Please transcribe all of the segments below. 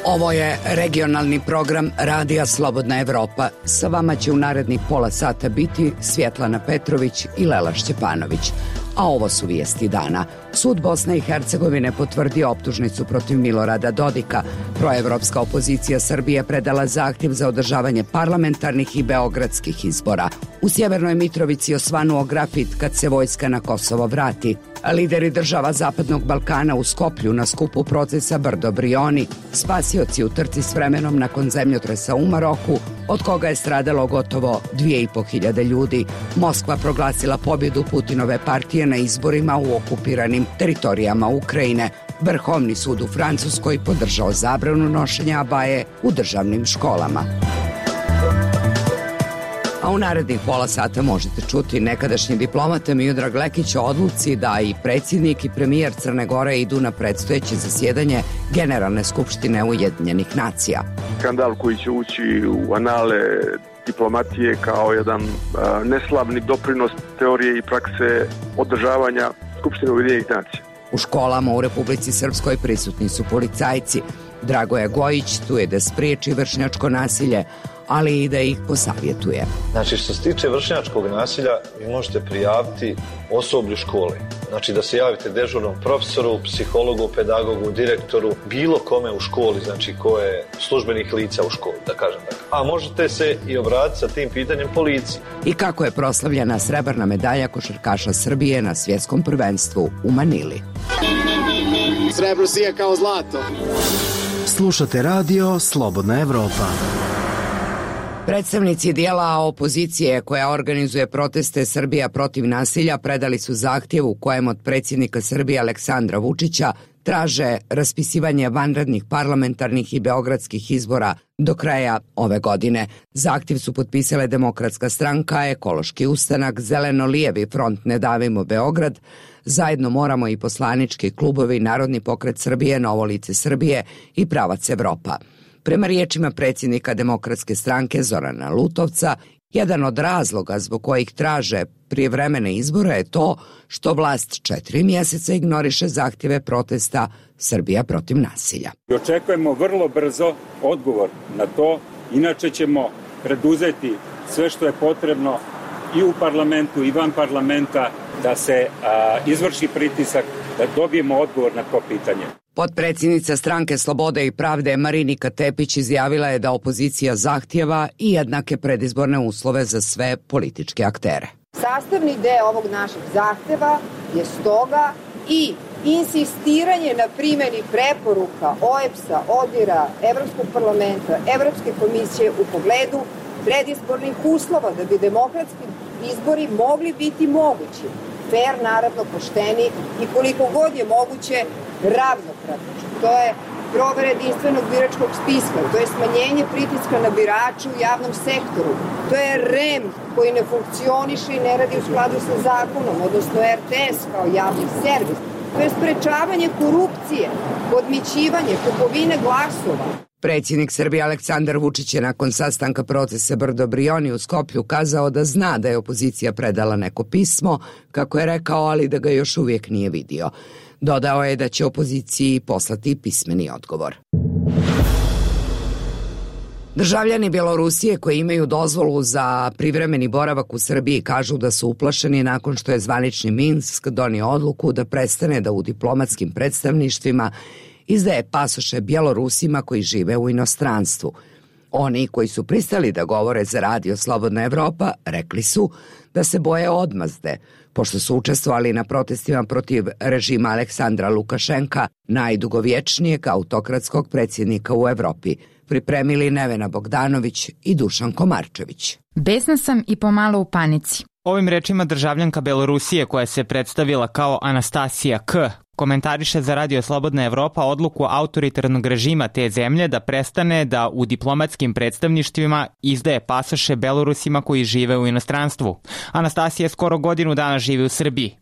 Ovo je regionalni program Radija Slobodna Evropa. Sa vama će u narednih pola sata biti Svjetlana Petrović i Lela Šćepanović. A ovo su vijesti dana. Sud Bosne i Hercegovine potvrdio optužnicu protiv Milorada Dodika. Proevropska opozicija Srbije predala zahtjev za održavanje parlamentarnih i beogradskih izbora. U Sjevernoj Mitrovici osvanuo grafit kad se vojska na Kosovo vrati. Lideri država Zapadnog Balkana u Skoplju na skupu procesa Brdo Brioni, spasioci u trci s vremenom nakon zemljotresa u Maroku, od koga je stradalo gotovo 2.500 ljudi. Moskva proglasila pobjedu Putinove partije na izborima u okupiranim teritorijama Ukrajine. Vrhovni sud u Francuskoj podržao zabranu nošenja abaje u državnim školama. A u narednih pola sata možete čuti nekadašnji diplomata Miodrag Lekić o odluci da i predsjednik i premijer Crne Gore idu na predstojeće zasjedanje Generalne skupštine Ujedinjenih nacija. Skandal koji će ući u anale diplomatije kao jedan neslavni doprinos teorije i prakse održavanja Skupštine Ujedinjenih nacija. U školama u Republici Srpskoj prisutni su policajci. Dragoje Gojić tu je da spriječi vršnjačko nasilje, ali i da ih posavjetuje. Znači, što se tiče vršnjačkog nasilja, vi možete prijaviti osoblju škole. Znači, da se javite dežurnom profesoru, psihologu, pedagogu, direktoru, bilo kome u školi, znači ko je službenih lica u školi, da kažem tako. A možete se i obratiti sa tim pitanjem policiji. I kako je proslavljena srebrna medalja košarkaša Srbije na svjetskom prvenstvu u Manili. Srebro sija kao zlato. Slušate radio Slobodna Evropa. Predstavnici dijela opozicije koja organizuje proteste Srbija protiv nasilja predali su zahtjev u kojem od predsjednika Srbije Aleksandra Vučića traže raspisivanje vanrednih parlamentarnih i beogradskih izbora do kraja ove godine. Zahtjev su potpisale Demokratska stranka, Ekološki ustanak, Zeleno-lijevi front Ne davimo Beograd, Zajedno moramo i poslanički klubovi Narodni pokret Srbije, Novo lice Srbije i Pravac Evropa. Prema riječima predsjednika Demokratske stranke Zorana Lutovca, jedan od razloga zbog kojih traže prijevremene izbore je to što vlast 4 mjeseca ignoriše zahtjeve protesta Srbija protiv nasilja. Očekujemo vrlo brzo odgovor na to, inače ćemo preduzeti sve što je potrebno i u parlamentu i van parlamenta da se izvrši pritisak, da dobijemo odgovor na to pitanje. Potpredsjednica Stranke Slobode i pravde Marinika Tepić izjavila je da opozicija zahtjeva i jednake predizborne uslove za sve političke aktere. Sastavni deo ovog našeg zahtjeva je stoga i insistiranje na primjeni preporuka OEBS-a, ODIR-a, Evropskog parlamenta, Evropske komisije u pogledu predizbornih uslova da bi demokratski izbori mogli biti mogući. Fer, naravno, pošteni i koliko god je moguće ravnopravno. To je provera jedinstvenog biračkog spiska, to je smanjenje pritiska na birače u javnom sektoru, to je REM koji ne funkcioniše i ne radi u skladu sa zakonom, odnosno RTS kao javni servis, to je sprečavanje korupcije, podmićivanje, kupovine glasova. Predsjednik Srbije Aleksandar Vučić je nakon sastanka procesa Brdo Brioni u Skoplju kazao da zna da je opozicija predala neko pismo, kako je rekao, ali da ga još uvijek nije vidio. Dodao je da će opoziciji poslati pismeni odgovor. Državljani Bjelorusije koji imaju dozvolu za privremeni boravak u Srbiji kažu da su uplašeni nakon što je zvanični Minsk donio odluku da prestane da u diplomatskim predstavništvima izdaje pasoše Bjelorusima koji žive u inostranstvu. Oni koji su pristali da govore za Radio Slobodna Evropa rekli su da se boje odmazde, pošto su učestvovali na protestima protiv režima Aleksandra Lukašenka, najdugovječnijeg autokratskog predsjednika u Evropi. Pripremili Nevena Bogdanović i Dušan Komarčević. Besna sam i pomalo u panici. Ovim rečima državljanka Belorusije koja se predstavila kao Anastasija K. komentariše za Radio Slobodna Evropa odluku autoritarnog režima te zemlje da prestane da u diplomatskim predstavništvima izdaje pasoše Belorusima koji žive u inostranstvu. Anastasija skoro godinu dana živi u Srbiji.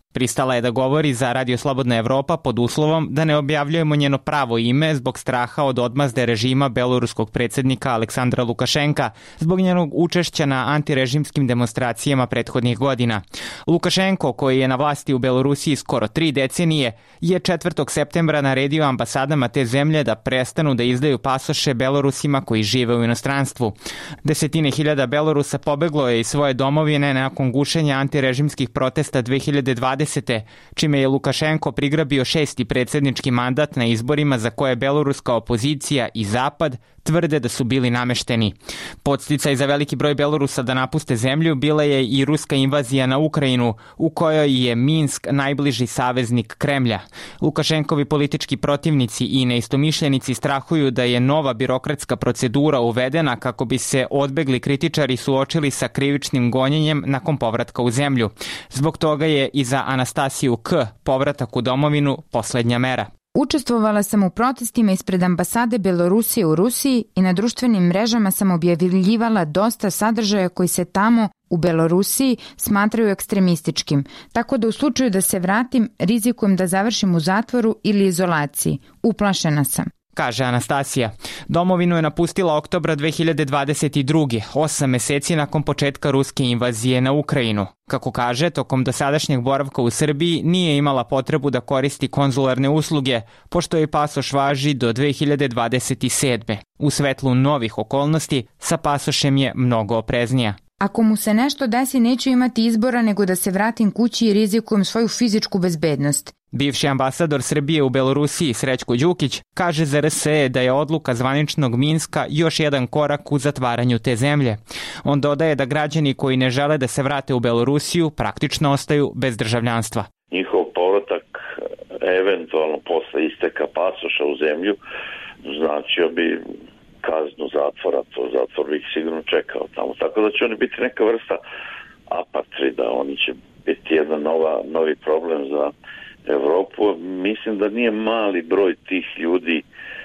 Pristala je da govori za Radio Slobodna Evropa pod uslovom da ne objavljujemo njeno pravo ime zbog straha od odmazde režima beloruskog predsjednika Aleksandra Lukašenka zbog njenog učešća na antirežimskim demonstracijama prethodnih godina. Lukašenko, koji je na vlasti u Belorusiji skoro 3 decenije, je 4. septembra naredio ambasadama te zemlje da prestanu da izdaju pasoše Belorusima koji žive u inostranstvu. Desetine hiljada Belorusa pobeglo je iz svoje domovine nakon gušenja antirežimskih protesta 2020. čime je Lukašenko prigrabio 6. predsjednički mandat na izborima za koje beloruska opozicija i Zapad tvrde da su bili namešteni. Podsticaj za veliki broj Belorusa da napuste zemlju bila je i ruska invazija na Ukrajinu, u kojoj je Minsk najbliži saveznik Kremlja. Lukašenkovi politički protivnici i neistomišljenici strahuju da je nova birokratska procedura uvedena kako bi se odbegli kritičari suočili sa krivičnim gonjenjem nakon povratka u zemlju. Zbog toga je i za Anastasiju K. povratak u domovinu poslednja mera. Učestvovala sam u protestima ispred ambasade Belorusije u Rusiji i na društvenim mrežama sam objavljivala dosta sadržaja koji se tamo u Belorusiji smatraju ekstremističkim, tako da u slučaju da se vratim rizikujem da završim u zatvoru ili izolaciji. Uplašena sam, kaže Anastasija. Domovinu je napustila oktobra 2022. 8 meseci nakon početka ruske invazije na Ukrajinu. Kako kaže, tokom dosadašnjeg boravka u Srbiji nije imala potrebu da koristi konzularne usluge, pošto joj pasoš važi do 2027. U svetlu novih okolnosti, sa pasošem je mnogo opreznija. Ako mu se nešto desi, neću imati izbora nego da se vratim kući i rizikujem svoju fizičku bezbednost. Bivši ambasador Srbije u Belorusiji Srećko Đukić kaže za RSE da je odluka zvaničnog Minska još jedan korak u zatvaranju te zemlje. On dodaje da građani koji ne žele da se vrate u Belorusiju praktično ostaju bez državljanstva. Njihov povratak eventualno posle isteka pasoša u zemlju značio bi kaznu zatvora, to zatvor bih sigurno čekao tamo. Tako da će oni biti neka vrsta apatrida, oni će biti jedan novi problem za Evropu. Mislim da nije mali broj tih ljudi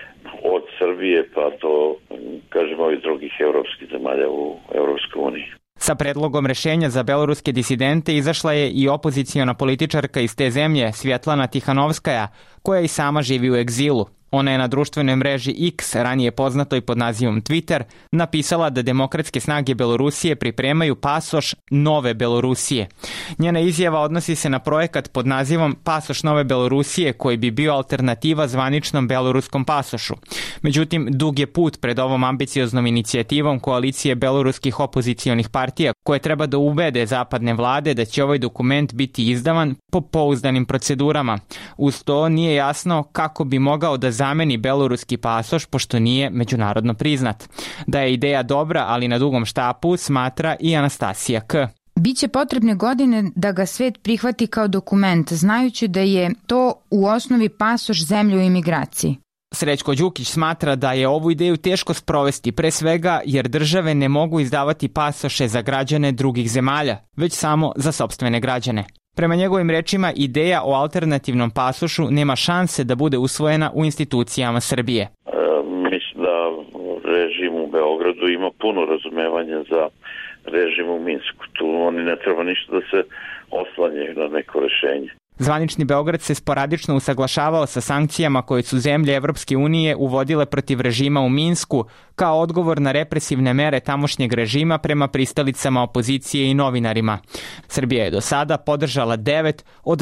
od Srbije pa do, kažemo, ovih drugih evropskih zemalja u Evropskoj uniji. Sa predlogom rešenja za beloruske disidente izašla je i opoziciona političarka iz te zemlje Svjetlana Tihanovskaja, koja i sama živi u egzilu. Ona je na društvenoj mreži X, ranije poznatoj pod nazivom Twitter, napisala da demokratske snage Belorusije pripremaju pasoš Nove Belorusije. Njena izjava odnosi se na projekat pod nazivom Pasoš Nove Belorusije, koji bi bio alternativa zvaničnom beloruskom pasošu. Međutim, dug je put pred ovom ambicioznom inicijativom koalicije beloruskih opozicionih partija, koje treba da ubede zapadne vlade da će ovaj dokument biti izdavan po pouzdanim procedurama. Uz to nije jasno kako bi mogao da zameni beloruski pasoš, pošto nije međunarodno priznat. Da je ideja dobra, ali na dugom štapu, smatra i Anastasija K. Biće potrebne godine da ga svet prihvati kao dokument, znajući da je to u osnovi pasoš zemlje u imigraciji. Srećko Đukić smatra da je ovu ideju teško sprovesti, pre svega jer države ne mogu izdavati pasoše za građane drugih zemalja, već samo za sopstvene građane. Prema njegovim rečima, ideja o alternativnom pasošu nema šanse da bude usvojena u institucijama Srbije. Mislim da režim u Beogradu ima puno razumevanja za režim u Minsku. Tu oni ne treba ništa da se oslanjaju na neko rešenje. Zvanični Beograd se sporadično usaglašavao sa sankcijama koje su zemlje Evropske unije uvodile protiv režima u Minsku kao odgovor na represivne mere tamošnjeg režima prema pristalicama opozicije i novinarima. Srbija je do sada podržala 9 od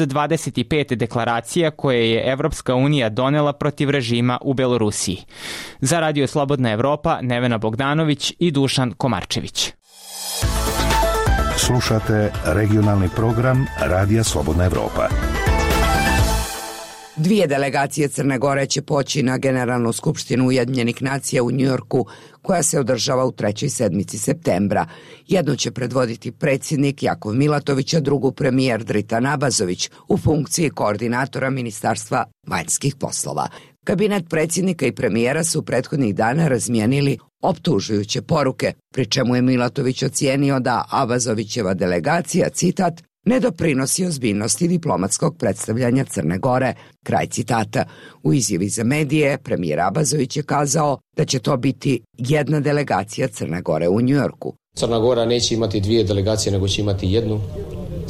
25 deklaracija koje je Evropska unija donela protiv režima u Belorusiji. Za Radio Slobodna Evropa, Nevena Bogdanović i Dušan Komarčević. Slušate regionalni program Radija Slobodna Evropa. 2 delegacije Crne Gore će poći na Generalnu skupštinu Ujedinjenih nacija u Njujorku, koja se održava u 3. sedmici septembra. Jednu će predvoditi predsjednik Jakov Milatović, a drugu premijer Dritan Abazović u funkciji koordinatora Ministarstva vanjskih poslova. Kabinet predsjednika i premijera su prethodnih dana razmijenili optužujuće poruke, pri čemu je Milatović ocijenio da Abazovićeva delegacija, citat, ne doprinosi ozbiljnosti diplomatskog predstavljanja Crne Gore. Kraj citata. U izjavi za medije premijer Abazović je kazao da će to biti jedna delegacija Crne Gore u Njujorku. Crna Gora neće imati 2 delegacije, nego će imati jednu.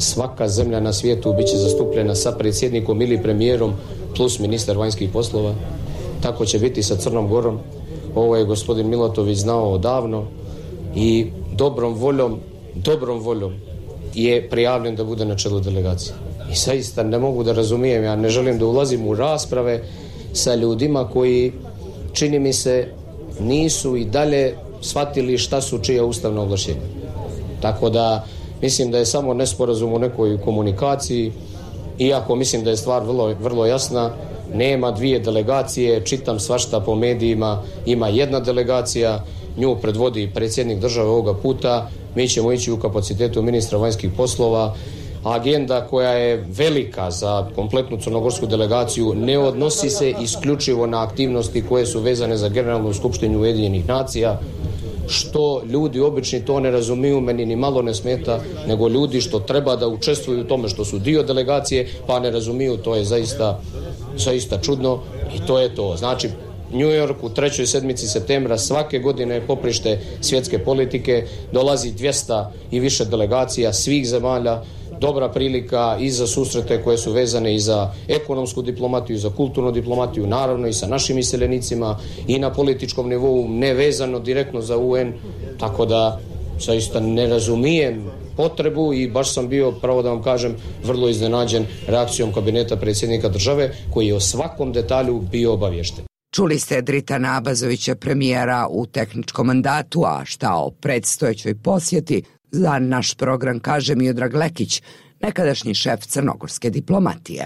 svaka zemlja na svijetu bit će zastupljena sa predsjednikom ili premijerom plus ministar vanjskih poslova. Tako će biti sa Crnom Gorom. Ovo je gospodin Milatović znao odavno i dobrom voljom je prijavljen da bude na čelu delegacije. I zaista ne mogu da razumijem, ja ne želim da ulazim u rasprave sa ljudima koji, čini mi se, nisu i dalje shvatili šta su čija ustavna ovlašćenja. Tako da mislim da je samo nesporazum u nekoj komunikaciji, iako mislim da je stvar vrlo jasna. Nema dvije delegacije, čitam svašta po medijima, ima jedna delegacija, nju predvodi predsjednik države ovoga puta, mi ćemo ići u kapacitetu ministra vanjskih poslova. Agenda koja je velika za kompletnu crnogorsku delegaciju ne odnosi se isključivo na aktivnosti koje su vezane za Generalnu skupštinu Ujedinjenih nacija, što ljudi obični to ne razumiju, meni ni malo ne smeta, nego ljudi što treba da učestvuju u tome što su dio delegacije pa ne razumiju, to je zaista čudno i to je to. Znači, New York u 3. sedmici septembra svake godine je poprište svjetske politike, dolazi 200 i više delegacija svih zemalja, dobra prilika i za susrete koje su vezane i za ekonomsku diplomatiju, za kulturnu diplomatiju, naravno i sa našim iseljenicima i na političkom nivou, ne vezano direktno za UN, tako da zaista ne razumijem potrebu i baš sam bio, pravo da vam kažem, vrlo iznenađen reakcijom kabineta predsjednika države koji je o svakom detalju bio obaviješten. Čuli ste Dritana Abazovića, premijera u tehničkom mandatu, a šta o predstojećoj posjeti za naš program kaže Miodrag Lekić, nekadašnji šef crnogorske diplomatije.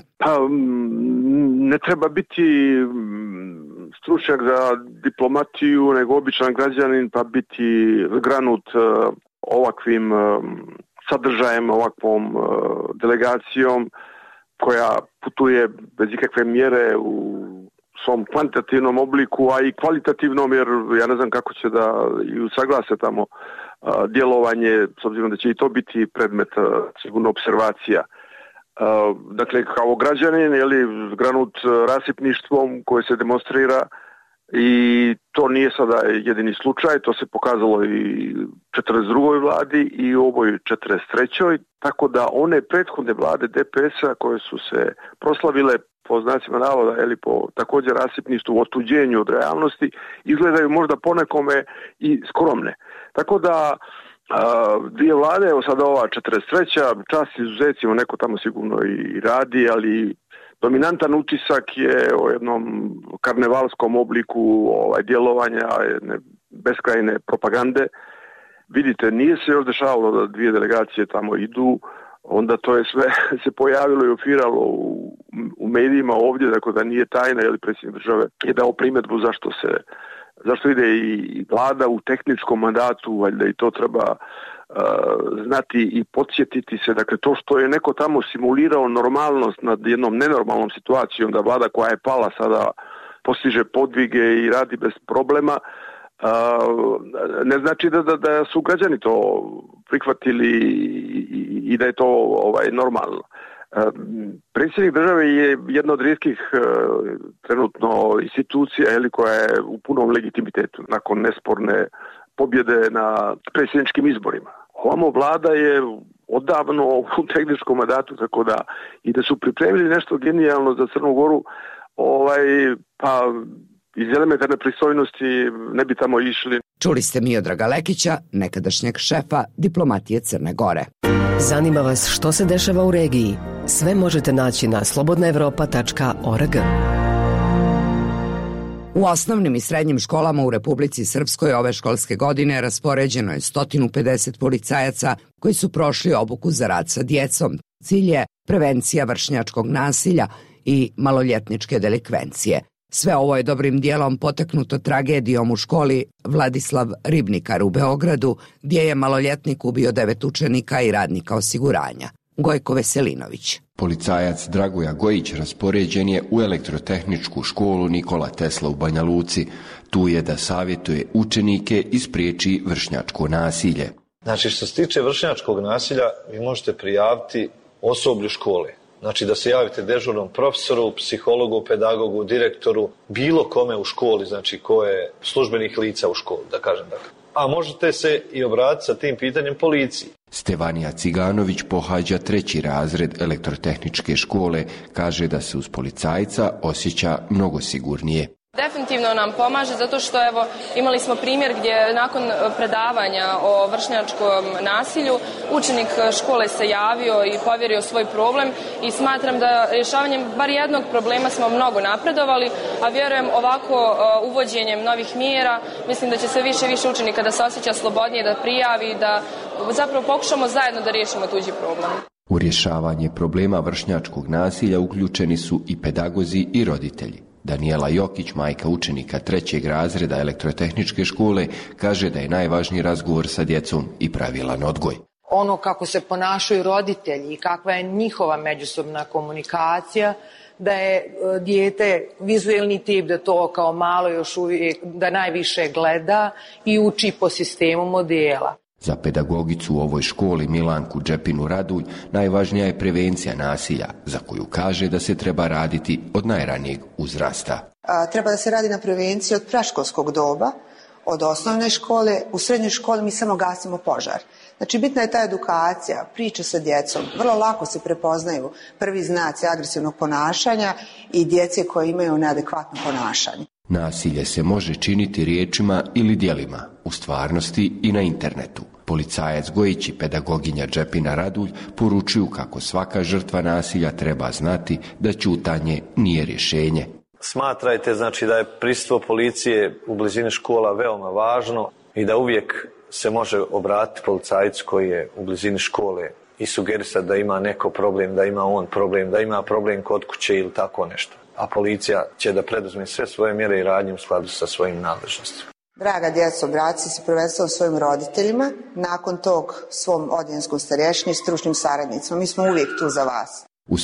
Ne treba biti stručnjak za diplomatiju, nego običan građanin, pa biti granut ovakvim sadržajem, ovakvom delegacijom koja putuje bez ikakve mjere u svom kvantitativnom obliku, a i kvalitativnom, jer ja ne znam kako će da i usaglase tamo djelovanje, s obzirom da će i to biti predmet sigurno observacija. Dakle, kao građanin, granut rasipništvom koje se demonstrira, i to nije sada jedini slučaj, to se pokazalo i 42. vladi i u ovoj 43. Tako da one prethodne vlade DPS-a koje su se proslavile po znacima navoda, po također rasipništvu, otuđenju od realnosti, izgledaju možda ponekome i skromne. Tako da dvije vlade, evo sada ova 43. čast izuzecima, neko tamo sigurno i radi, ali dominantan utisak je o jednom karnevalskom obliku djelovanja, jedne beskrajne propagande. Vidite, nije se još dešavalo da dvije delegacije tamo idu, onda to je sve se pojavilo i ofiralo u medijima ovdje, dakle da nije tajna, predsjednik države je dao primjedbu zašto ide i vlada u tehničkom mandatu, valjda i to treba znati i podsjetiti se, dakle to što je neko tamo simulirao normalnost nad jednom nenormalnom situacijom, da vlada koja je pala sada postiže podvige i radi bez problema, ne znači da su građani to prihvatili i da je to normalno. Predsjednik države je jedna od rijetkih trenutno institucija koja je u punom legitimitetu nakon nesporne pobjede na predsjedničkim izborima. Ovamo vlada je odavno u tehničkom mandatu, tako da i da su pripremili nešto genijalno za Crnu Goru, pa iz elementarne pristojnosti ne bi tamo išli. Čuli ste Miodraga Lekića, nekadašnjeg šefa diplomatije Crne Gore. Zanima vas što se dešava u regiji? Sve možete naći na slobodnaevropa.org. U osnovnim i srednjim školama u Republici Srpskoj ove školske godine raspoređeno je 150 policajaca koji su prošli obuku za rad sa djecom. Cilj je prevencija vršnjačkog nasilja i maloljetničke delikvencije. Sve ovo je dobrim dijelom poteknuto tragedijom u školi Vladislav Ribnikar u Beogradu, gdje je maloljetnik ubio 9 učenika i radnika osiguranja. Gojko Veselinović. Policajac Dragoja Gojić raspoređen je u elektrotehničku školu Nikola Tesla u Banja Luci. Tu je da savjetuje učenike i spriječi vršnjačko nasilje. Znači, što se tiče vršnjačkog nasilja, vi možete prijaviti osoblju škole. Znači, da se javite dežurnom profesoru, psihologu, pedagogu, direktoru, bilo kome u školi, znači ko je službenih lica u školi, da kažem tako. A možete se i obratiti sa tim pitanjem policiji. Stevanija Ciganović pohađa 3. razred elektrotehničke škole, kaže da se uz policajca osjeća mnogo sigurnije. Definitivno nam pomaže zato što imali smo primjer gdje nakon predavanja o vršnjačkom nasilju učenik škole se javio i povjerio svoj problem i smatram da rješavanjem bar jednog problema smo mnogo napredovali, a vjerujem ovako uvođenjem novih mjera mislim da će sve više i više učenika da se osjeća slobodnije, da prijavi, da zapravo pokušamo zajedno da riješimo tuđi problem. U rješavanje problema vršnjačkog nasilja uključeni su i pedagozi i roditelji. Danijela Jokić, majka učenika 3. razreda elektrotehničke škole, kaže da je najvažniji razgovor sa djecom i pravilan odgoj. Ono kako se ponašaju roditelji i kakva je njihova međusobna komunikacija, da je dijete vizuelni tip, da to kao malo još uvijek, da najviše gleda i uči po sistemu modela. Za pedagogicu u ovoj školi Milanku Džepinu Radulj najvažnija je prevencija nasilja, za koju kaže da se treba raditi od najranijeg uzrasta. Treba da se radi na prevenciji od predškolskog doba, od osnovne škole. U srednjoj školi mi samo gasimo požar. Znači bitna je ta edukacija, priča sa djecom. Vrlo lako se prepoznaju prvi znaci agresivnog ponašanja i djece koje imaju neadekvatno ponašanje. Nasilje se može činiti riječima ili djelima, u stvarnosti i na internetu. Policajac Gojić i pedagoginja Džepina Radulj poručuju kako svaka žrtva nasilja treba znati da ćutanje nije rješenje. Smatrajte znači da je prisustvo policije u blizini škola veoma važno i da uvijek se može obratiti policajcu koji je u blizini škole i sugerisati da ima neko problem, da ima on problem, da ima problem kod kuće ili tako nešto. A policija će da preduzme sve svoje mjere i radnje u skladu sa svojim nadležnostima. Draga djeco, obratite se prvenstveno svojim roditeljima, nakon tog svom odjenskom starješini i stručnim saradnicima. Mi smo uvijek tu za vas. U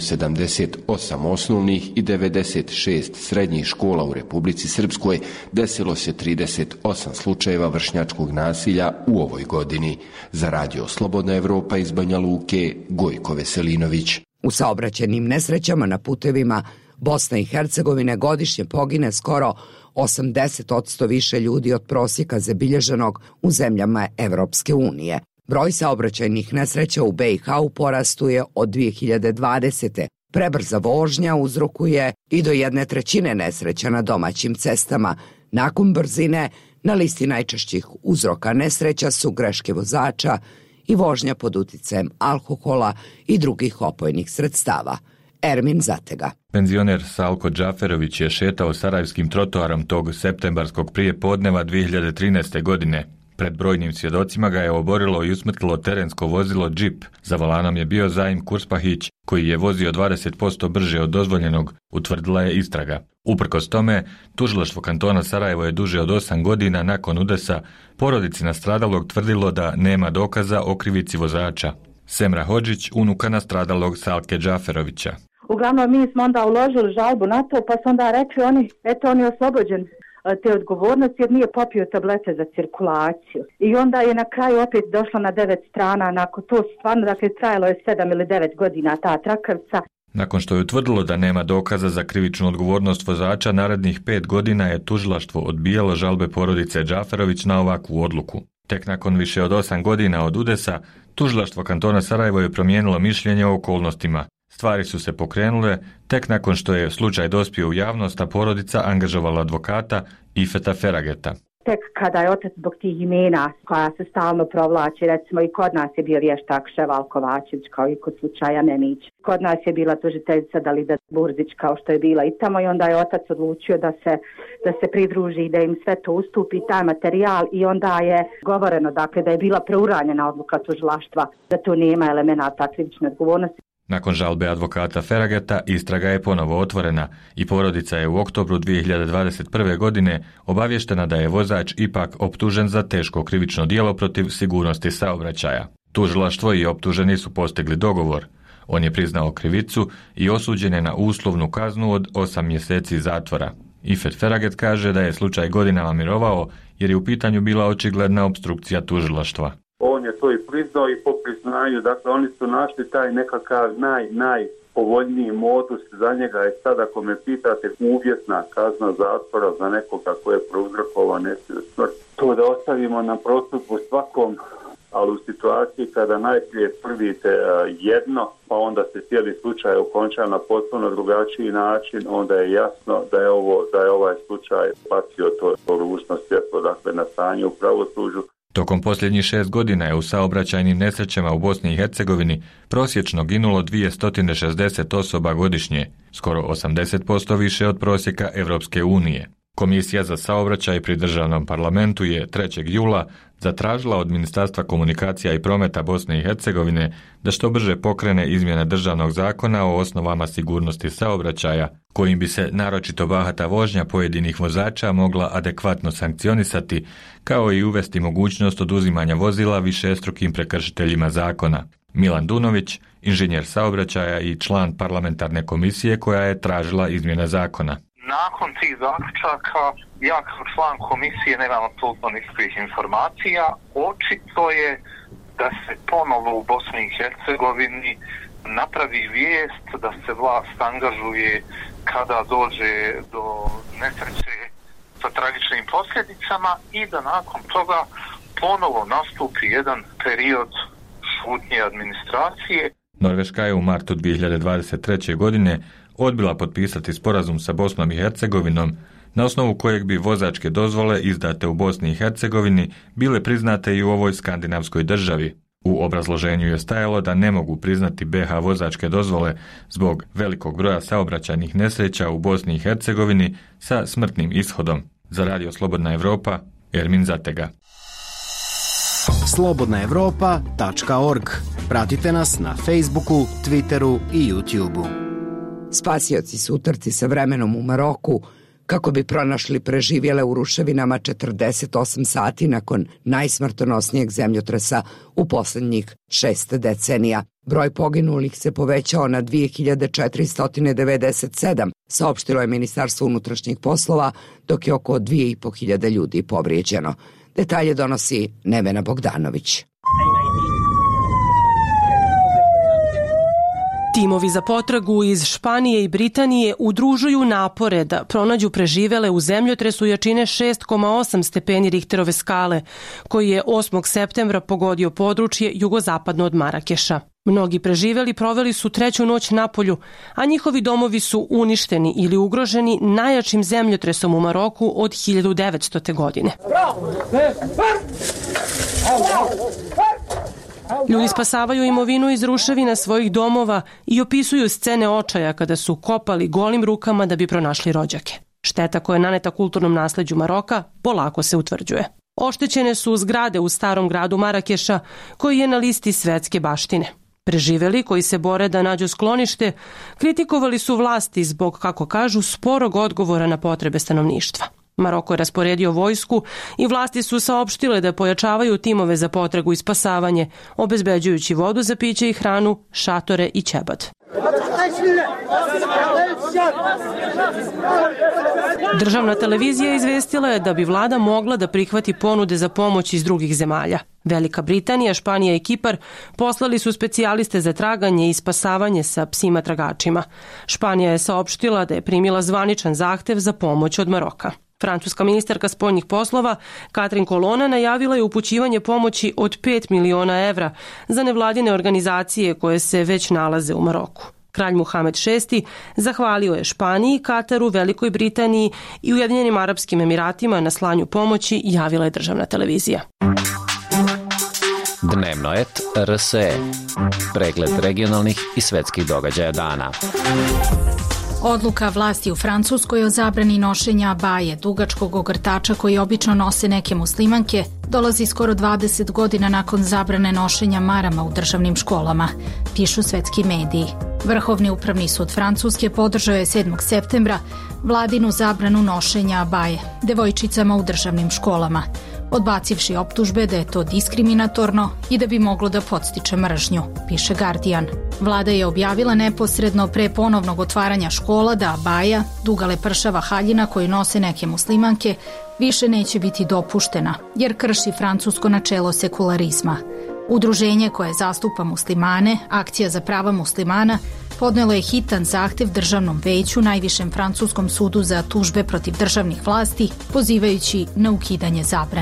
178 osnovnih i 96 srednjih škola u Republici Srpskoj desilo se 38 slučajeva vršnjačkog nasilja u ovoj godini. Za Radio Slobodna Evropa iz Banja Luke, Gojko Veselinović. U saobraćajnim nesrećama na putevima Bosne i Hercegovine godišnje pogine skoro 80% više ljudi od prosjeka zabilježenog u zemljama Evropske unije. Broj saobraćajnih nesreća u BiH u porastu je od 2020. Prebrza vožnja uzrokuje i do 1/3 nesreća na domaćim cestama. Nakon brzine, na listi najčešćih uzroka nesreća su greške vozača i vožnja pod uticajem alkohola i drugih opojnih sredstava. Ermin Zatega. Penzioner Salko Džaferović je šetao sarajevskim trotoarom tog septembarskog prijepodneva 2013. godine. Pred brojnim svjedocima ga je oborilo i usmrtilo terensko vozilo džip. Za volanom je bio Zaim Kurspahić, koji je vozio 20% brže od dozvoljenog, utvrdila je istraga. Uprkos tome, tužilaštvo kantona Sarajevo je duže od 8 godina nakon udesa porodici nastradalog tvrdilo da nema dokaza o krivici vozača. Semra Hodžić, unuka nastradalog Salke Džaferovića. Uglavnom mi smo onda uložili žalbu na to, pa su onda rekli on je oslobođen te odgovornosti jer nije popio tablete za cirkulaciju. I onda je na kraju opet došlo na 9 strana, nakon to stvarno, dakle, trajalo je 7 ili 9 godina ta trakavica. Nakon što je utvrdilo da nema dokaza za krivičnu odgovornost vozača, narednih 5 godina je tužilaštvo odbijalo žalbe porodice Džaferović na ovakvu odluku. Tek nakon više od 8 godina od udesa, tužilaštvo kantona Sarajevo je promijenilo mišljenje o okolnostima. Stvari su se pokrenule tek nakon što je slučaj dospio u javnost, a porodica angažovala advokata Ifeta Ferageta. Tek kada je otac zbog tih imena koja se stalno provlači, recimo i kod nas je bio vještak Ševal Kovačević kao i kod slučaja Nemić. Kod nas je bila tužiteljica Dalida Burzić kao što je bila i tamo i onda je otac odlučio da se pridruži i da im sve to ustupi taj materijal i onda je govoreno dakle da je bila preuranjena odluka tužilaštva da tu nema elemenata krivične odgovornosti. Nakon žalbe advokata Ferageta, istraga je ponovo otvorena i porodica je u oktobru 2021. godine obavještena da je vozač ipak optužen za teško krivično djelo protiv sigurnosti saobraćaja. Tužilaštvo i optuženi su postigli dogovor. On je priznao krivicu i osuđen je na uslovnu kaznu od 8 mjeseci zatvora. Ifet Feraget kaže da je slučaj godinama mirovao jer je u pitanju bila očigledna opstrukcija tužilaštva. On je to i priznao i po priznanju, dakle oni su našli taj nekakav najpovoljniji modus za njega je sad ako me pitate uvjetna kazna zatvora za nekoga ko je prouzrokovao nesreću smrt. To da ostavimo na prosudbu svakom ali u situaciji kada najprije tvrdite jedno, pa onda se cijeli slučaj okonča na potpuno drugačiji način, onda je jasno da je ovaj slučaj bacio to ružno svjetlo, dakle, na stanje u pravosuđu. Tokom posljednjih 6 godina je u saobraćajnim nesrećama u Bosni i Hercegovini prosječno ginulo 260 osoba godišnje, skoro 80% više od prosjeka Evropske unije. Komisija za saobraćaj pri državnom parlamentu je 3. jula zatražila od Ministarstva komunikacija i prometa Bosne i Hercegovine da što brže pokrene izmjene državnog zakona o osnovama sigurnosti saobraćaja, kojim bi se naročito bahata vožnja pojedinih vozača mogla adekvatno sankcionisati, kao i uvesti mogućnost oduzimanja vozila višestrukim prekršiteljima zakona. Milan Dunović, inženjer saobraćaja i član parlamentarne komisije koja je tražila izmjene zakona. Nakon tih zaključaka, ja kao član komisije nemam apsolutno nikakvih informacija. Očito je da se ponovo u Bosni i Hercegovini napravi vijest da se vlast angažuje kada dođe do nesreće sa tragičnim posljedicama i da nakon toga ponovo nastupi jedan period šutnje administracije. Norveška je u martu 2023. godine odbila potpisati sporazum sa Bosnom i Hercegovinom, na osnovu kojeg bi vozačke dozvole izdate u Bosni i Hercegovini bile priznate i u ovoj skandinavskoj državi. U obrazloženju je stajalo da ne mogu priznati BiH vozačke dozvole zbog velikog broja saobraćajnih nesreća u Bosni i Hercegovini sa smrtnim ishodom. Za Radio Slobodna Evropa, Ermin Zatega. slobodnaevropa.org. Pratite nas na Facebooku, Twitteru i YouTubeu. Spasioci su u trci sa vremenom u Maroku kako bi pronašli preživjele u ruševinama 48 sati nakon najsmrtonosnijeg zemljotresa u posljednjih 6 decenija. Broj poginulih se povećao na 2497, saopštilo je Ministarstvo unutrašnjih poslova, dok je oko 2500 ljudi povrijeđeno. Detalje donosi Nevena Bogdanović. Timovi za potragu iz Španije i Britanije udružuju napore da pronađu preživele u zemljotresu jačine 6,8 stepeni Richterove skale, koji je 8. septembra pogodio područje jugozapadno od Marakeša. Mnogi preživeli proveli su 3. noć napolju, a njihovi domovi su uništeni ili ugroženi najjačim zemljotresom u Maroku od 1900. godine. Ljudi spasavaju imovinu iz ruševina svojih domova i opisuju scene očaja kada su kopali golim rukama da bi pronašli rođake. Šteta koja je naneta kulturnom nasleđu Maroka polako se utvrđuje. Oštećene su zgrade u starom gradu Marakeša, koji je na listi svetske baštine. Preživeli, koji se bore da nađu sklonište, kritikovali su vlasti zbog, kako kažu, sporog odgovora na potrebe stanovništva. Maroko je rasporedio vojsku i vlasti su saopštile da pojačavaju timove za potragu i spasavanje, obezbeđujući vodu za piće i hranu, šatore i ćebad. Državna televizija izvestila je da bi vlada mogla da prihvati ponude za pomoć iz drugih zemalja. Velika Britanija, Španija i Kipar poslali su specijaliste za traganje i spasavanje sa psima tragačima. Španija je saopštila da je primila zvaničan zahtev za pomoć od Maroka. Francuska ministarka spoljnih poslova Catherine Colonna najavila je upućivanje pomoći od 5 miliona evra za nevladine organizacije koje se već nalaze u Maroku. Kralj Muhamed VI zahvalio je Španiji, Kataru, Velikoj Britaniji i Ujedinjenim Arapskim Emiratima na slanju pomoći, javila je državna televizija. Dnevnoet RSE. Pregled regionalnih i svetskih događaja dana. Odluka vlasti u Francuskoj o zabrani nošenja abaje, dugačkog ogrtača koji obično nose neke muslimanke, dolazi skoro 20 godina nakon zabrane nošenja marama u državnim školama, pišu svetski mediji. Vrhovni upravni sud Francuske podržao je 7. septembra vladinu zabranu nošenja abaje devojčicama u državnim školama, odbacivši optužbe da je to diskriminatorno i da bi moglo da podstiče mržnju, piše Guardian. Vlada je objavila neposredno pre ponovnog otvaranja škola da abaja, duga lepršava haljina koju nose neke muslimanke, više neće biti dopuštena, jer krši francusko načelo sekularizma. Udruženje koje zastupa muslimane, Akcija za prava muslimana, podnelo je hitan zahtev Državnom veću, najvišem francuskom sudu za tužbe protiv državnih vlasti, pozivajući na ukidanje zabrane.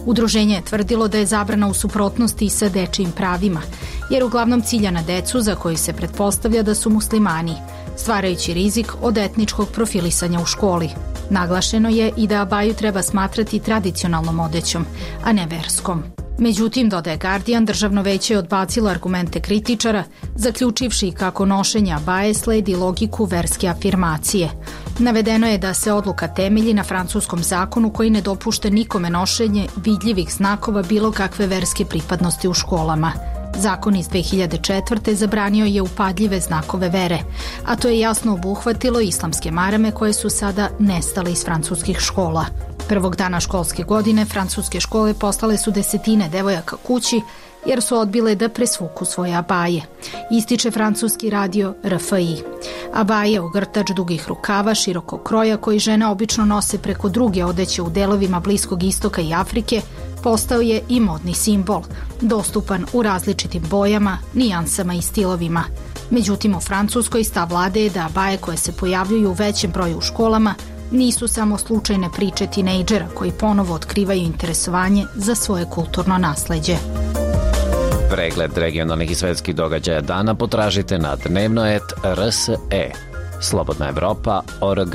Udruženje je tvrdilo da je zabrana u suprotnosti sa dečijim pravima, jer uglavnom cilja na decu za koji se pretpostavlja da su muslimani, stvarajući rizik od etničkog profilisanja u školi. Naglašeno je i da abaju treba smatrati tradicionalnom odećom, a ne verskom. Međutim, dodaje Guardian, državno veće je odbacilo argumente kritičara, zaključivši kako nošenje abaje sledi logiku verske afirmacije. Navedeno je da se odluka temelji na francuskom zakonu koji ne dopušta nikome nošenje vidljivih znakova bilo kakve verske pripadnosti u školama. Zakon iz 2004. zabranio je upadljive znakove vere, a to je jasno obuhvatilo islamske marame koje su sada nestale iz francuskih škola. Prvog dana školske godine francuske škole poslale su desetine devojaka kući jer su odbile da presvuku svoje abaje, ističe francuski radio RFI. Abaje, ogrtač dugih rukava, širokog kroja koji žene obično nose preko druge odeće u delovima Bliskog istoka i Afrike, postao je i modni simbol, dostupan u različitim bojama, nijansama i stilovima. Međutim, u Francuskoj stav vlade je da abaje koje se pojavljuju u većem broju u školama nisu samo slučajne priče tinejdžera koji ponovo otkrivaju interesovanje za svoje kulturno nasleđe. Pregled regionalnih i svetskih događaja dana potražite na dnevnoet.rse. Slobodna Evropa.org.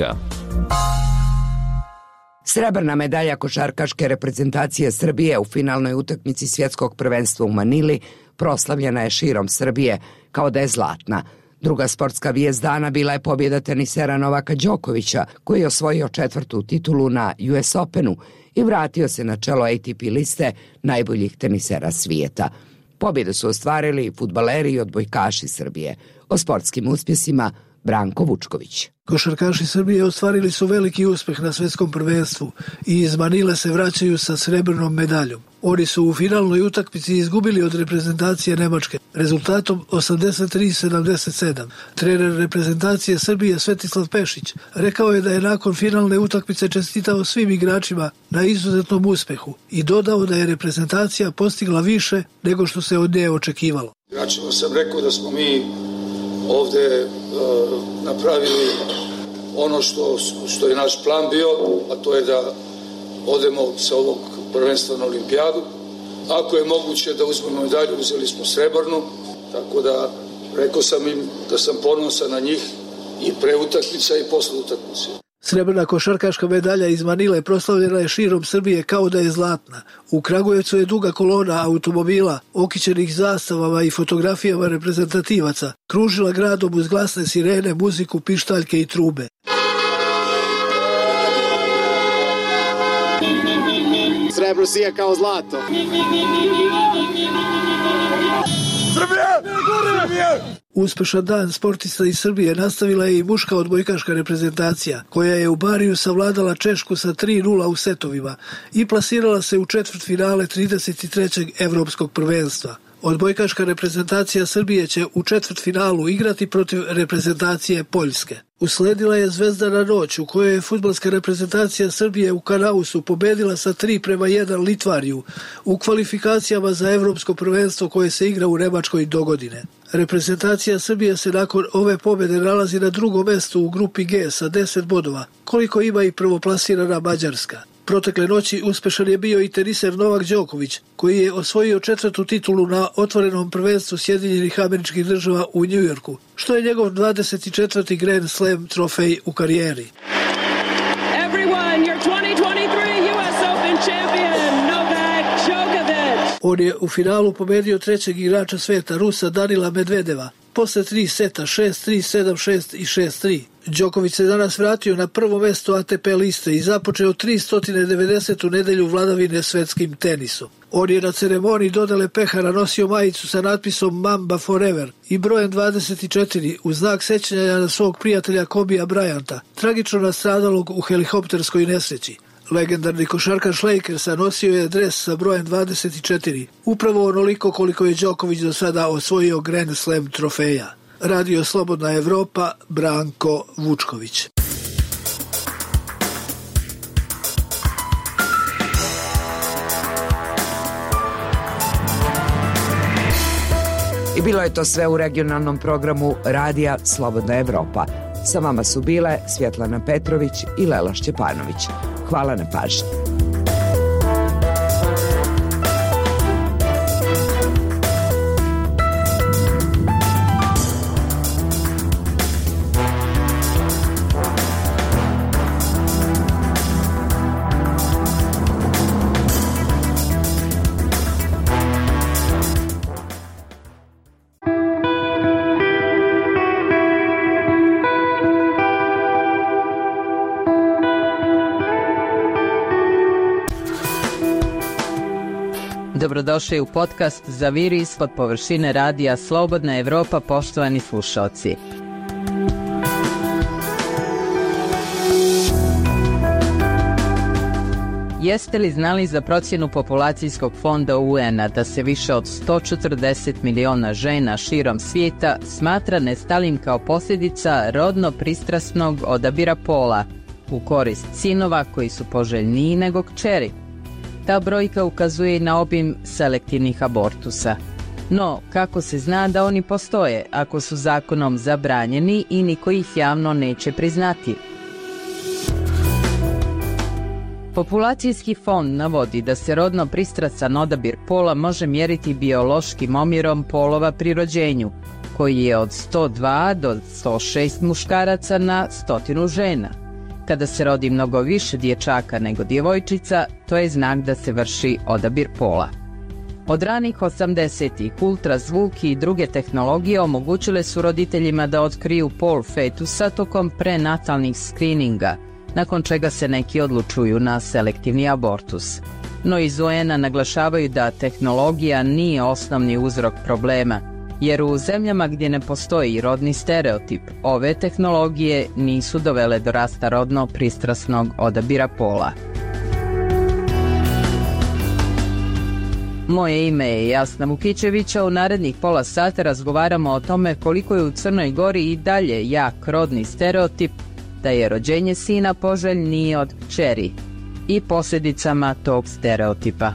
Srebrna medalja košarkaške reprezentacije Srbije u finalnoj utakmici svjetskog prvenstva u Manili proslavljena je širom Srbije kao da je zlatna. Druga sportska vijest dana bila je pobjeda tenisera Novaka Đokovića, koji je osvojio 4. titulu na US Openu i vratio se na čelo ATP liste najboljih tenisera svijeta. Pobjedu su ostvarili fudbaleri i odbojkaši Srbije. O sportskim uspjesima Branko Vučković. Košarkaši Srbije ostvarili su veliki uspeh na svjetskom prvenstvu i iz Manile se vraćaju sa srebrnom medaljom. Oni su u finalnoj utakmici izgubili od reprezentacije Nemačke rezultatom 83-77. Trener reprezentacije Srbije Svetislav Pešić rekao je da je nakon finalne utakmice čestitao svim igračima na izuzetnom uspehu i dodao da je reprezentacija postigla više nego što se od nje očekivalo. Igračima sam rekao da smo mi ovdje napravili ono što je naš plan bio, a to je da odemo sa ovog prvenstva na olimpijadu. Ako je moguće da uzmemo medalju, uzeli smo srebrnu, tako da rekao sam im da sam ponosan na njih i pre utakmica i posle utakmice. Srebrna košarkaška medalja iz Manile proslavljena je širom Srbije kao da je zlatna. U Kragujevcu je duga kolona automobila, okićenih zastavama i fotografijama reprezentativaca, kružila gradom uz glasne sirene, muziku, pištaljke i trube. Srebro sija kao zlato. Uspešan dan sportista iz Srbije nastavila je i muška odbojkaška reprezentacija, koja je u Bariju savladala Češku sa 3-0 u setovima i plasirala se u četvrtfinale 33. evropskog prvenstva. Odbojkaška reprezentacija Srbije će u četvrtfinalu igrati protiv reprezentacije Poljske. Usledila je Zvezdana noć u kojoj je fudbalska reprezentacija Srbije u Kanausu pobedila sa 3-1 Litvariju u kvalifikacijama za evropsko prvenstvo koje se igra u Nemačkoj dogodine. Reprezentacija Srbije se nakon ove pobjede nalazi na drugom mestu u grupi G sa 10 bodova, koliko ima i prvoplasirana Mađarska. Protekle noći uspešan je bio i teniser Novak Đoković, koji je osvojio 4. titulu na otvorenom prvenstvu Sjedinjenih Američkih Država u Njujorku, što je njegov 24. Grand Slam trofej u karijeri. Everyone, your 2023 US Open champion, Novak Djokovic. On je u finalu pobedio trećeg igrača sveta, Rusa Danila Medvedeva, posle 3 seta 6-3, 7-6 i 6-3. Đoković se danas vratio na prvo mesto ATP liste i započeo 390. nedelju vladavine svetskim tenisom. On je na ceremoniji dodele pehara nosio majicu sa natpisom Mamba Forever i brojem 24 u znak sećanja na svog prijatelja Kobija Bryanta, tragično nastradalog u helikopterskoj nesreći. Legendarni košarkaš Lakersa nosio je dres sa brojem 24, upravo onoliko koliko je Đoković do sada osvojio Grand Slam trofeja. Radio Slobodna Evropa, Branko Vučković. I bilo je to sve u regionalnom programu Radija Slobodna Evropa. Sa vama su bile Svjetlana Petrović i Lela Šćepanović. Hvala na pažnji. Dobrodošli u podcast Zaviri ispod površine radija Slobodna Evropa, poštovani slušaoci. Jeste li znali za procjenu populacijskog fonda UN-a da se više od 140 miliona žena širom svijeta smatra nestalim kao posljedica rodno pristrasnog odabira pola u korist sinova koji su poželjniji nego kćeri? Ta brojka ukazuje i na obim selektivnih abortusa. No, kako se zna da oni postoje ako su zakonom zabranjeni i niko ih javno neće priznati? Populacijski fond navodi da se rodno pristrasan odabir pola može mjeriti biološkim omjerom polova pri rođenju, koji je od 102 do 106 muškaraca na 100 žena. Kada se rodi mnogo više dječaka nego djevojčica, to je znak da se vrši odabir pola. Od ranih 80-ih ultrazvuk i druge tehnologije omogućile su roditeljima da otkriju pol fetusa tokom prenatalnih skrininga, nakon čega se neki odlučuju na selektivni abortus. No iz UN-a naglašavaju da tehnologija nije osnovni uzrok problema, jer u zemljama gdje ne postoji rodni stereotip, ove tehnologije nisu dovele do rasta rodno pristrasnog odabira pola. Moje ime je Jasna Vukićević, a u narednih pola sata razgovaramo o tome koliko je u Crnoj Gori i dalje jak rodni stereotip da je rođenje sina poželjnije od kćeri i posljedicama tog stereotipa.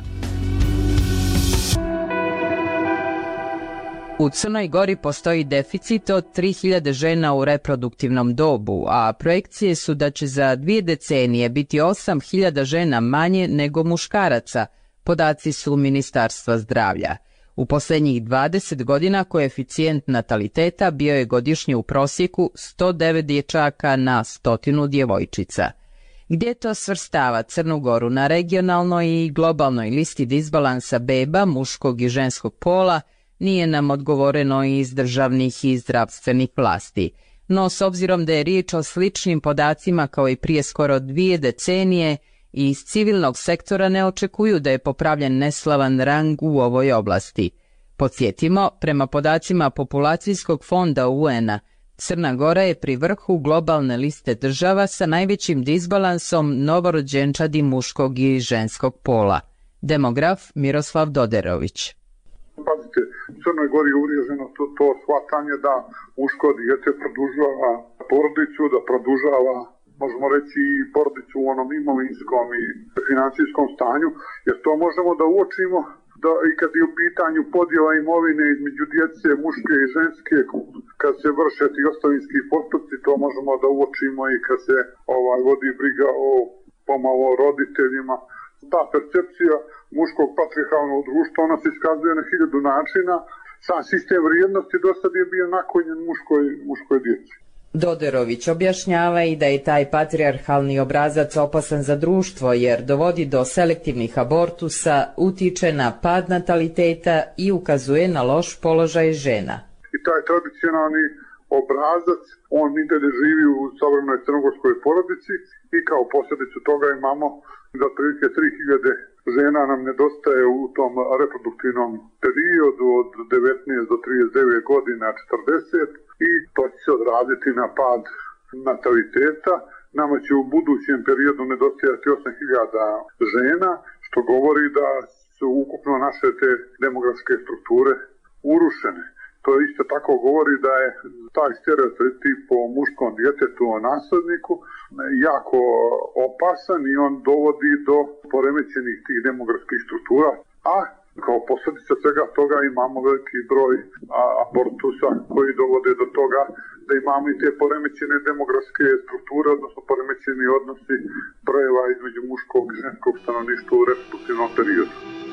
U Crnoj Gori postoji deficit od 3000 žena u reproduktivnom dobu, a projekcije su da će za 2 decenije biti 8000 žena manje nego muškaraca, podaci su Ministarstva zdravlja. U posljednjih 20 godina koeficijent nataliteta bio je godišnje u prosjeku 109 dječaka na 100 djevojčica. Gdje to svrstava Crnu Goru na regionalnoj i globalnoj listi disbalansa beba muškog i ženskog pola, nije nam odgovoreno iz državnih i zdravstvenih vlasti. No, s obzirom da je riječ o sličnim podacima kao i prije skoro 2 decenije, i iz civilnog sektora ne očekuju da je popravljen neslavan rang u ovoj oblasti. Podsjetimo, prema podacima Populacijskog fonda UN-a, Crna Gora je pri vrhu globalne liste država sa najvećim disbalansom novorođenčadi muškog i ženskog pola. Demograf Miroslav Doderović. Pazite, u Crnoj Gori je uvriježeno to shvatanje da muško dijete produžava porodicu, da produžava, možemo reći, i porodicu u onom imovinskom i financijskom stanju, jer to možemo da uočimo da i kad je u pitanju podjela imovine između djece muške i ženske, kad se vrše ti ostavinski postupci, to možemo da uočimo i kad se vodi briga o pomalo roditeljima. Ta percepcija muškog patriarhalnog društva, ona se iskazuje na 1000 načina. Sam sistem vrijednosti do sad je bio naklonjen muškoj djeci. Doderović objašnjava i da je taj patrijarhalni obrazac opasan za društvo jer dovodi do selektivnih abortusa, utiče na pad nataliteta i ukazuje na loš položaj žena. I taj tradicionalni obrazac, on i dalje živi u savremenoj crnogorskoj porodici i kao posljedicu toga imamo da otprilike 3000 žena nam nedostaje u tom reproduktivnom periodu od 19 do 39 godina, 40, i to će se odraziti na pad nataliteta. Nama će u budućem periodu nedostajati 8000 žena, što govori da su ukupno naše te demografske strukture urušene. To isto tako govori da je taj stereotip o muškom djetetu, o nasledniku, jako opasan i on dovodi do poremećenih tih demografskih struktura, a kao posljedica svega toga imamo veliki broj abortusa koji dovode do toga da imamo i te poremećene demografske strukture, odnosno poremećeni odnosi brojeva između muškog i ženskog stanovništva u reproduktivnom periodu.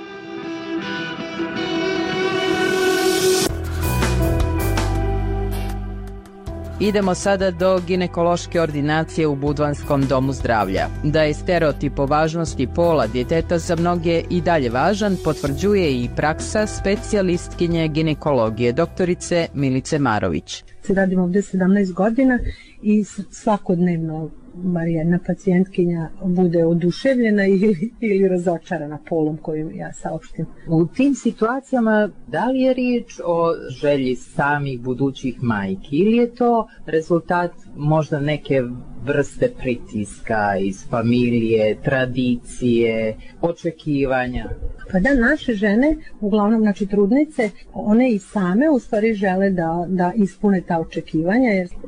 Idemo sada do ginekološke ordinacije u Budvanskom domu zdravlja. Da je stereotip o važnosti pola djeteta za mnoge i dalje važan, potvrđuje i praksa specijalistkinje ginekologije, doktorice Milice Marović. Radim ovdje 17 godina i svakodnevno bar jedna pacijentkinja bude oduševljena ili razočarana polom kojim ja saopštim. U tim situacijama da li je riječ o želji samih budućih majki ili je to rezultat možda neke vrste pritiska iz familije, tradicije, očekivanja? Pa da, naše žene, uglavnom znači trudnice, one i same u stvari žele da ispune ta očekivanja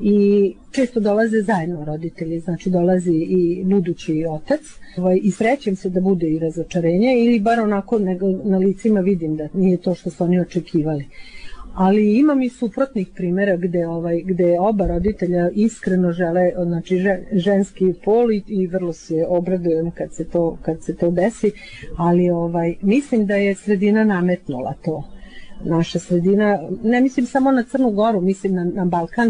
i često dolaze zajedno roditelji, znači dolazi i budući otac i srećem se da bude i razočarenje ili bar onako na licima vidim da nije to što su oni očekivali. Ali imam i suprotnih primjera gde oba roditelja iskreno žele, znači ženski pol i vrlo se obradujem kad se to desi, ali mislim da je sredina nametnula to. Naša sredina, ne mislim samo na Crnu Goru, mislim na Balkan,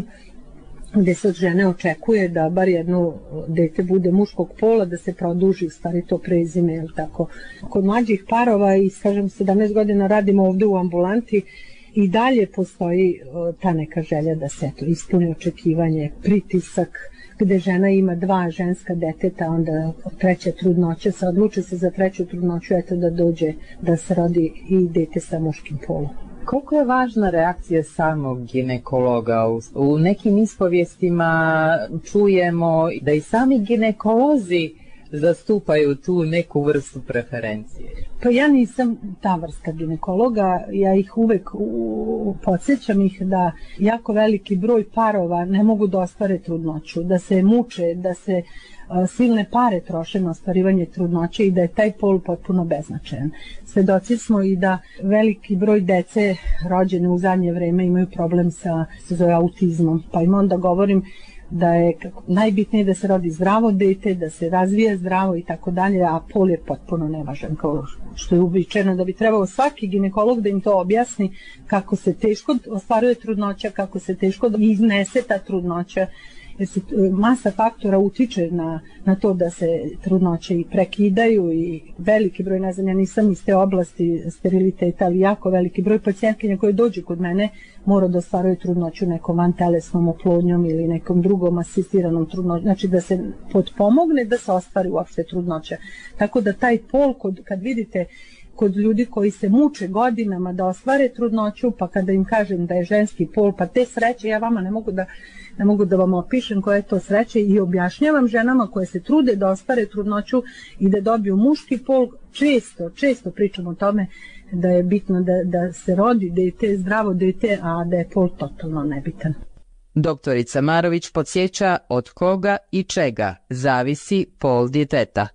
gde se od žene očekuje da bar jedno dete bude muškog pola, da se produži u stvari to prezime, jel tako. Kod mlađih parova i kažem 17 godina radimo ovde u ambulanti, i dalje postoji ta neka želja da se ispuni očekivanje, pritisak, gde žena ima 2 ženska deteta, onda treća trudnoća, se odluče se za treću trudnoću, eto da dođe da se rodi i dete sa muškim polom. Koliko je važna reakcija samog ginekologa? U nekim ispovijestima čujemo da i sami ginekolozi zastupaju tu neku vrstu preferencije. Pa ja nisam ta vrsta ginekologa, ja ih uvek podsjećam ih da jako veliki broj parova ne mogu da ostvare trudnoću, da se muče, da se silne pare troše na ostvarivanje trudnoće i da je taj pol potpuno beznačajan. Svedoci smo i da veliki broj dece rođene u zadnje vreme imaju problem sa autizmom, pa im onda govorim da je najbitnije da se rodi zdravo dete, da se razvija zdravo i tako dalje, a pol je potpuno nevažan, kao što je uobičajeno, da bi trebao svaki ginekolog da im to objasni kako se teško ostvaruje trudnoća, kako se teško iznese ta trudnoća, jer se masa faktora utiče na to da se trudnoće i prekidaju i veliki broj, ne znam, ja nisam iz te oblasti steriliteta, ali jako veliki broj pacijentkinja koje dođu kod mene mora da ostvaruje trudnoću nekom vantelesnom oplodnjom ili nekom drugom asistiranom trudnoćom, znači da se potpomogne da se ostvari uopšte trudnoća. Tako da taj pol, kad vidite kod ljudi koji se muče godinama da ostvare trudnoću, pa kada im kažem da je ženski pol, pa te sreće, ja vama ne mogu da vam opišem koja je to sreće i objašnjavam ženama koje se trude da ostvare trudnoću i da dobiju muški pol, često pričam o tome da je bitno da se rodi dete, zdravo dete, a da je pol totalno nebitan. Doktorica Marović podsjeća od koga i čega zavisi pol djeteta.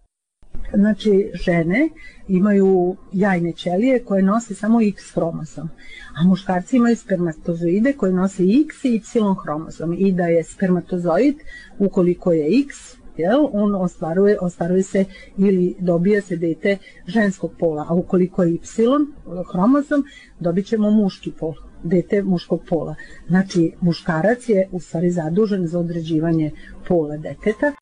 Znači, žene imaju jajne ćelije koje nose samo X hromozom, a muškarci imaju spermatozoide koje nose X i Y hromozom i da je spermatozoid, ukoliko je X, on ostvaruje se ili dobija se dete ženskog pola, a ukoliko je Y hromozom dobit ćemo muški pol, dete muškog pola. Znači, muškarac je u stvari zadužen za određivanje pola deteta.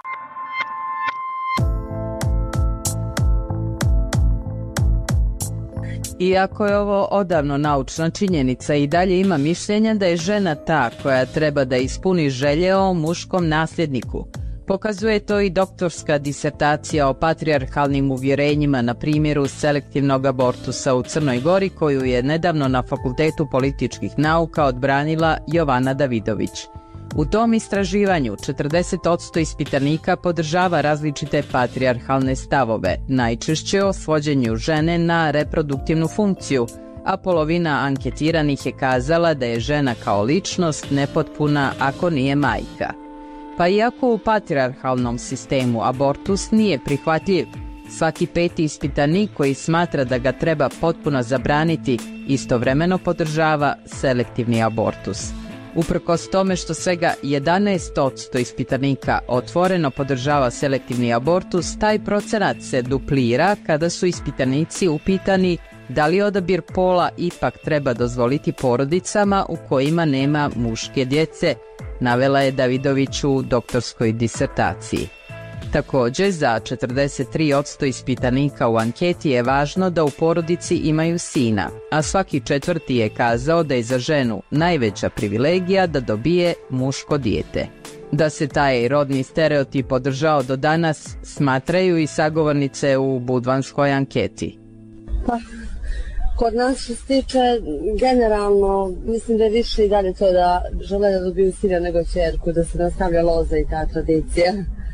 Iako je ovo odavno naučna činjenica, i dalje ima mišljenja da je žena ta koja treba da ispuni želje o muškom nasljedniku. Pokazuje to i doktorska disertacija o patrijarhalnim uvjerenjima na primjeru selektivnog abortusa u Crnoj Gori, koju je nedavno na Fakultetu političkih nauka odbranila Jovana Davidović. U tom istraživanju 40% ispitanika podržava različite patrijarhalne stavove, najčešće o svođenju žene na reproduktivnu funkciju, a polovina anketiranih je kazala da je žena kao ličnost nepotpuna ako nije majka. Pa iako u patrijarhalnom sistemu abortus nije prihvatljiv, svaki 5. ispitanik koji smatra da ga treba potpuno zabraniti istovremeno podržava selektivni abortus. Uprkos tome što svega 11% ispitanika otvoreno podržava selektivni abortus, taj procenat se duplira kada su ispitanici upitani da li odabir pola ipak treba dozvoliti porodicama u kojima nema muške djece, navela je Davidović u doktorskoj disertaciji. Također, za 43% ispitanika u anketi je važno da u porodici imaju sina, a svaki 4. je kazao da je za ženu najveća privilegija da dobije muško dijete. Da se taj rodni stereotip održao do danas, smatraju i sagovornice u budvanskoj anketi. Pa, kod nas što se tiče generalno, mislim da je više i dalje to da žele da dobiju sina nego ćerku, da se nastavlja loza i ta tradicija.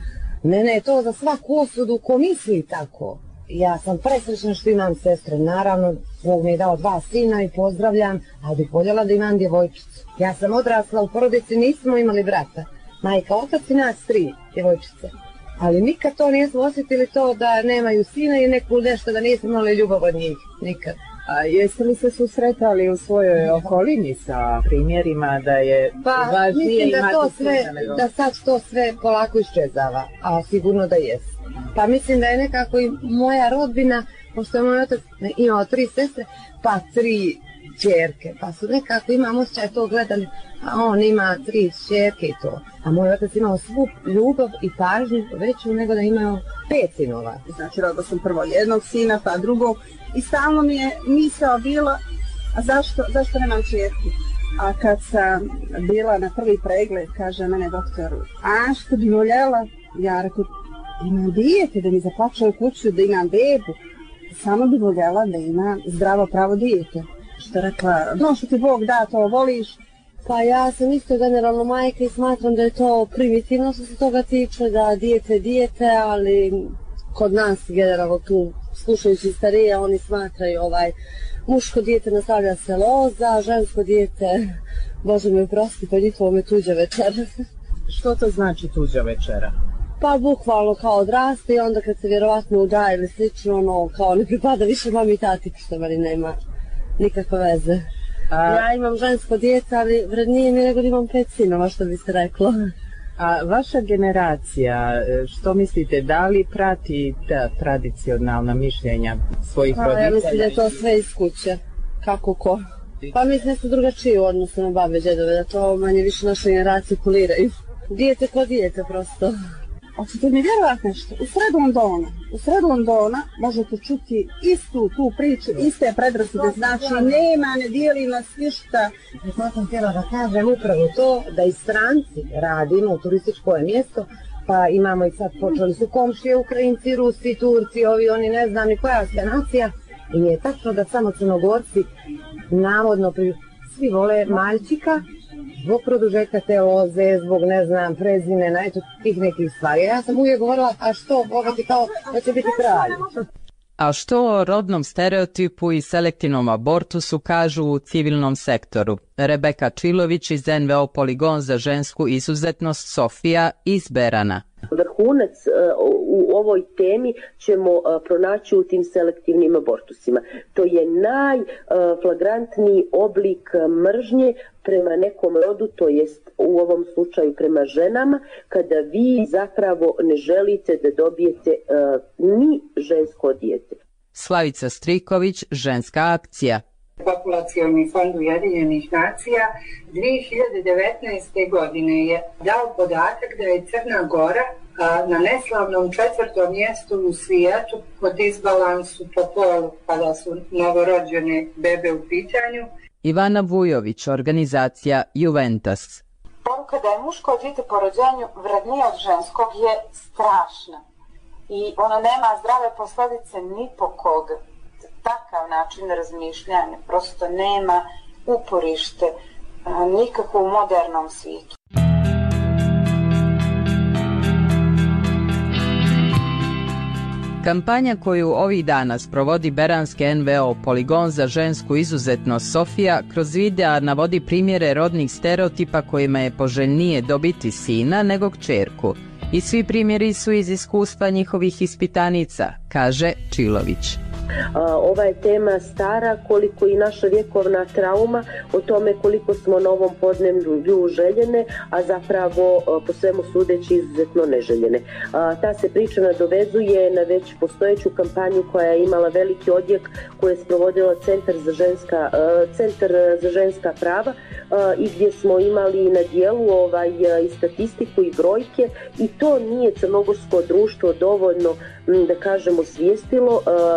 Ne, to za svaku osudu ko misli tako. Ja sam presrećna što imam sestre, naravno, Bog mi je dao 2 sina i pozdravljam, ali bih voljela da imam djevojčicu. Ja sam odrasla u porodici, nismo imali brata. Majka, otac i nas 3 djevojčice. Ali nikad to nismo osjetili to da nemaju sina i neku nešto, da nismo imali ljubav od njih. Nikad. A jeste li se susretali u svojoj okolini sa primjerima da je važnije imati to sve, da sad to sve polako iščezava, a sigurno da jest. Pa mislim da je nekako i moja rodbina, pošto je moj otac imao 3 sestre, pa 3 ćerke, pa su nekako imam osjećaj to gledali, a on ima 3 ćerke i to. A moj otac imao svu ljubav i pažnju veću nego da imao 5 sinova. Znači, rodio sam prvo jednog sina, pa drugog, i stalno mi je misao bila, a zašto nemam ćerku? A kad sam bila na prvi pregled, kaže mene doktor, a što bi voljela? Ja rekao, imam dijete, da mi zaplaćaju kuću, da imam bebu. Samo bi voljela da ima zdravo pravo dijete. Što je rekla, no što ti Bog da, to voliš. Pa ja sam isto generalno majka i smatram da je to primitivno što se toga tiče, da dijete, ali kod nas generalno tu, slušajući starije, oni smatraju muško dijete nastavlja se loza, žensko dijete, Bože me oprosti, po njihovom je tuđa večera. Što to znači tuđa večera? Pa bukvalno kao odraste i onda kad se vjerovatno udaje ili slično, kao ne pripada više mami i tati, što meni nema nikakve veze. Ja imam žensko dijete, ali vrednije mi nego da imam 5 sinova, što bi se reklo. A vaša generacija, što mislite, da li prati ta tradicionalna mišljenja svojih roditelja? Ja mislim da je to sve iz kuće, kako ko. Pa mislim da su drugačiji u odnosu na babe i djedove, da to manje više naše generacije kuliraju. Dijete ko dijete prosto. Hoćete mi vjerovati nešto? U sred Londona možete čuti istu tu priču, iste predrasude, znači ne dijeli nas ništa. Ja sam htjela da kažem upravo to, da i stranci radimo u turističko mjesto, pa imamo i sad počeli su komšije, Ukrajinci, Rusi, Turci, oni ne znam ni koja ste nacija. I nije tačno da samo Crnogorci navodno svi vole Maljčika, zbog produžetka te loze, zbog ne znam prezimena, eto tih nekih stvari. Ja sam uvijek govorila, a što, Boga ti kao da će biti kralj. A što o rodnom stereotipu i selektivnom abortusu kažu u civilnom sektoru? Rebeka Čilović iz NVO Poligon za žensku izuzetnost Sofija iz Berana. Vrhunac u ovoj temi ćemo pronaći u tim selektivnim abortusima. To je najflagrantniji oblik mržnje prema nekom rodu, to jest u ovom slučaju prema ženama, kada vi zapravo ne želite da dobijete ni žensko dijete. Slavica Striković, Ženska akcija. Populacioni fond Ujedinjenih nacija 2019. godine je dao podatak da je Crna Gora na neslavnom 4. mjestu u svijetu po disbalansu po polu kada su novorođene bebe u pitanju. Ivana Vujović, organizacija Juventus. Poruka da je muško dijete po rođenju vrednije od ženskog je strašna i ono nema zdrave posljedice ni po koga. Takav način razmišljanja prosto nema uporište nikako u modernom svijetu. Kampanja koju ovih dana sprovodi beranske NVO Poligon za žensku izuzetnost Sofija kroz videa navodi primjere rodnih stereotipa kojima je poželjnije dobiti sina nego kćerku. I svi primjeri su iz iskustva njihovih ispitanica, kaže Čilović. Ova je tema stara koliko i naša vjekovna trauma o tome koliko smo na ovom podneblju željene, a zapravo po svemu sudeći izuzetno neželjene. Ta se priča nadovezuje na već postojeću kampanju koja je imala veliki odjek, koju je sprovodila Centar za ženska prava i gdje smo imali na dijelu i statistiku i brojke, i to nije crnogorsko društvo dovoljno da kažemo svijestilo da bi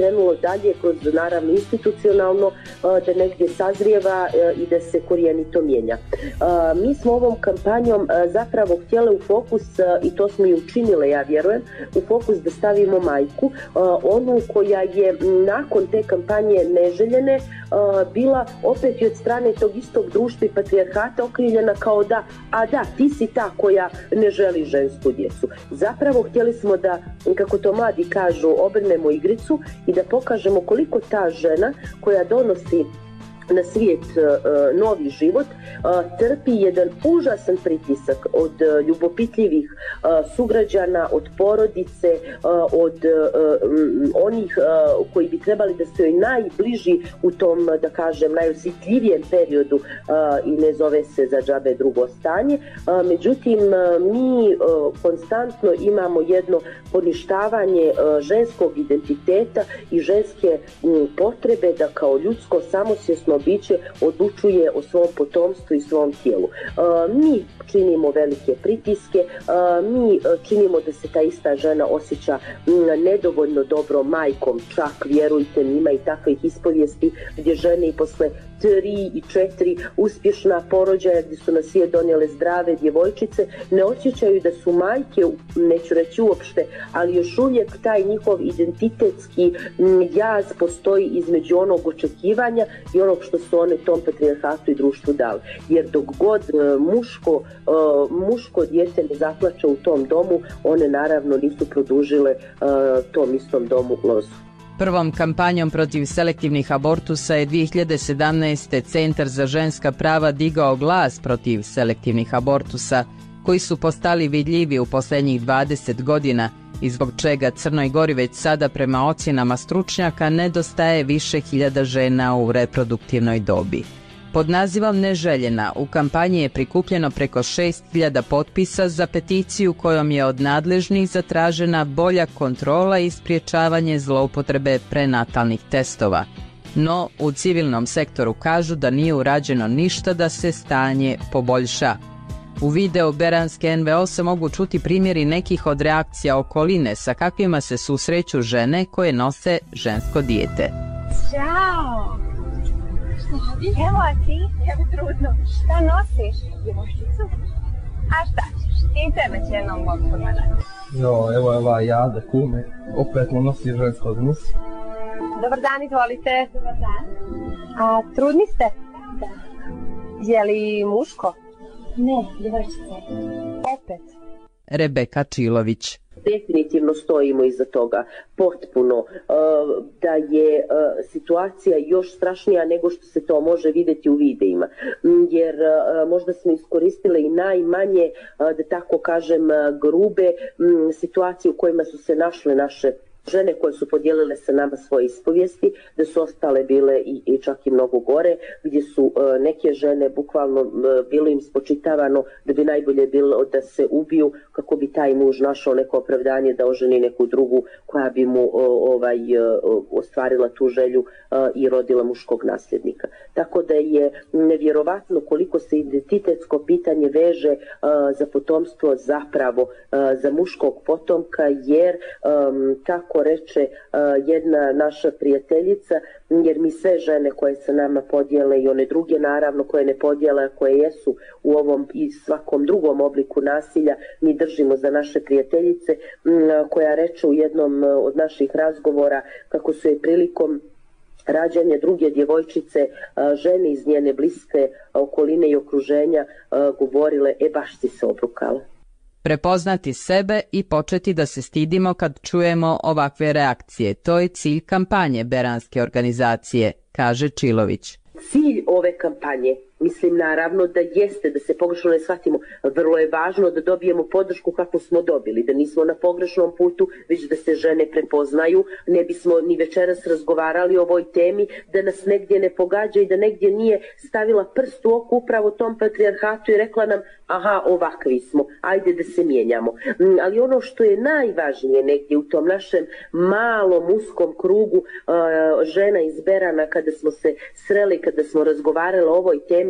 krenulo dalje kroz naravno institucionalno da negdje sazrijeva i da se korijenito mijenja. Mi smo ovom kampanjom zapravo htjeli u fokus, i to smo i učinile, ja vjerujem, u fokus da stavimo majku, onu koja je nakon te kampanje neželjene bila opet i od strane tog istog društva i patrijarhata okrivljena kao da, ti si ta koja ne želi žensku djecu. Zapravo htjeli smo da, kako to mladi kažu, obrnemo igricu i da pokažemo koliko ta žena koja donosi na svijet novi život trpi jedan užasan pritisak od ljubopitljivih sugrađana, od porodice, od onih koji bi trebali da su joj najbliži u tom, da kažem, najosjetljivijem periodu i ne zove se za džabe drugo stanje. Međutim, mi konstantno imamo jedno poništavanje ženskog identiteta i ženske potrebe da kao ljudsko samosvjesno biće odlučuje o svom potomstvu i svom tijelu. Mi činimo velike pritiske, mi činimo da se ta ista žena osjeća nedovoljno dobro majkom, čak vjerujte mi, ima i takvih ispovijesti gdje žene i posle 3 i 4 uspješna porođaja gdje su na svijet donijele zdrave djevojčice ne osjećaju da su majke, neću reći uopšte, ali još uvijek taj njihov identitetski jaz postoji između onog očekivanja i onog što su one tom patrijarhatu i društvu dali. Jer dok god muško dijete ne zaplače u tom domu, one naravno nisu produžile tom istom domu lozu. Prvom kampanjom protiv selektivnih abortusa je 2017. Centar za ženska prava digao glas protiv selektivnih abortusa, koji su postali vidljivi u posljednjih 20 godina i zbog čega Crnoj Gori već sada prema ocjenama stručnjaka nedostaje više hiljada žena u reproduktivnoj dobi. Pod nazivom Neželjena u kampanji je prikupljeno preko 6.000 potpisa za peticiju kojom je od nadležnih zatražena bolja kontrola i sprječavanje zloupotrebe prenatalnih testova. No, u civilnom sektoru kažu da nije urađeno ništa da se stanje poboljša. U videu Beranske NVO se mogu čuti primjeri nekih od reakcija okoline sa kakvima se susreću žene koje nose žensko dijete. Ćao! Evo, a ti? Evo trudno. Šta nosiš? Djevojčicu? A šta ćeš? Ti tebe će jednom Bog pogledati. Evo Jada, kume. Opet mu nosi žensko gnus. Dobar dan, izvolite. Dobar dan. A trudni ste? Da. Je li muško? Ne, djevojčica. Opet. Rebeka Čilović. Definitivno stojimo iza toga potpuno, da je situacija još strašnija nego što se to može vidjeti u videima, jer možda smo iskoristile i najmanje, da tako kažem, grube situacije u kojima su se našle naše žene koje su podijelile sa nama svoje ispovijesti, da su ostale bile i čak i mnogo gore, gdje su neke žene bukvalno bilo im spočitavano da bi najbolje bilo da se ubiju kako bi taj muž našao neko opravdanje da oženi neku drugu koja bi mu ostvarila tu želju i rodila muškog nasljednika. Tako da je nevjerovatno koliko se identitetsko pitanje veže za potomstvo zapravo za muškog potomka, jer kako reče jedna naša prijateljica, jer mi sve žene koje se nama podijele i one druge naravno koje ne podijele, koje jesu u ovom i svakom drugom obliku nasilja, mi držimo za naše prijateljice, koja reče u jednom od naših razgovora kako su je prilikom rađanja druge djevojčice žene iz njene bliske okoline i okruženja govorile, baš si se obrukala. Prepoznati sebe i početi da se stidimo kad čujemo ovakve reakcije. To je cilj kampanje Beranske organizacije, kaže Čilović. Cilj ove kampanje, mislim naravno da jeste, da se pogrešno ne shvatimo, vrlo je važno da dobijemo podršku kako smo dobili, da nismo na pogrešnom putu, već da se žene prepoznaju, ne bismo ni večeras razgovarali o ovoj temi, da nas negdje ne pogađa i da negdje nije stavila prst u oko upravo tom patrijarhatu i rekla nam, aha, ovakvi smo, ajde da se mijenjamo. Ali ono što je najvažnije negdje u tom našem malom uskom krugu žena iz Berana, kada smo se sreli, kada smo razgovarali o ovoj temi,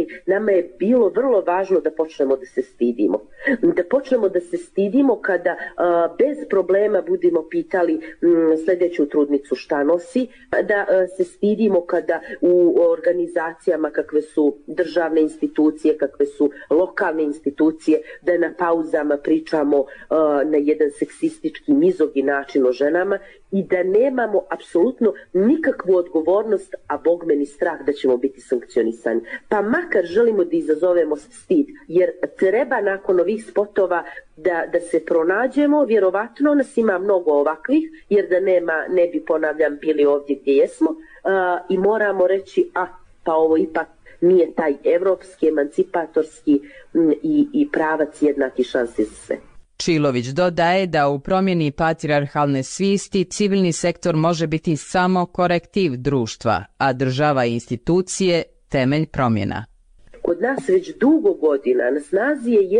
problemi, nama je bilo vrlo važno da počnemo da se stidimo. Da počnemo da se stidimo kada bez problema budemo pitali sljedeću trudnicu šta nosi, da se stidimo kada u organizacijama kakve su državne institucije, kakve su lokalne institucije, da na pauzama pričamo na jedan seksistički, mizogin način o ženama i da nemamo apsolutno nikakvu odgovornost, a bog meni strah da ćemo biti sankcionisani. Pa makar želimo da izazovemo stid, jer treba nakon ovih spotova da se pronađemo, vjerovatno nas ima mnogo ovakvih, jer da nema, ne bi, ponavljam, bili ovdje gdje jesmo, i moramo reći, pa ovo ipak nije taj evropski, emancipatorski i pravac jednaki šanse za sve. Čilović dodaje da u promjeni patrijarhalne svijesti civilni sektor može biti samo korektiv društva, a država i institucije temelj promjena. Kod nas već dugo godina na snazi je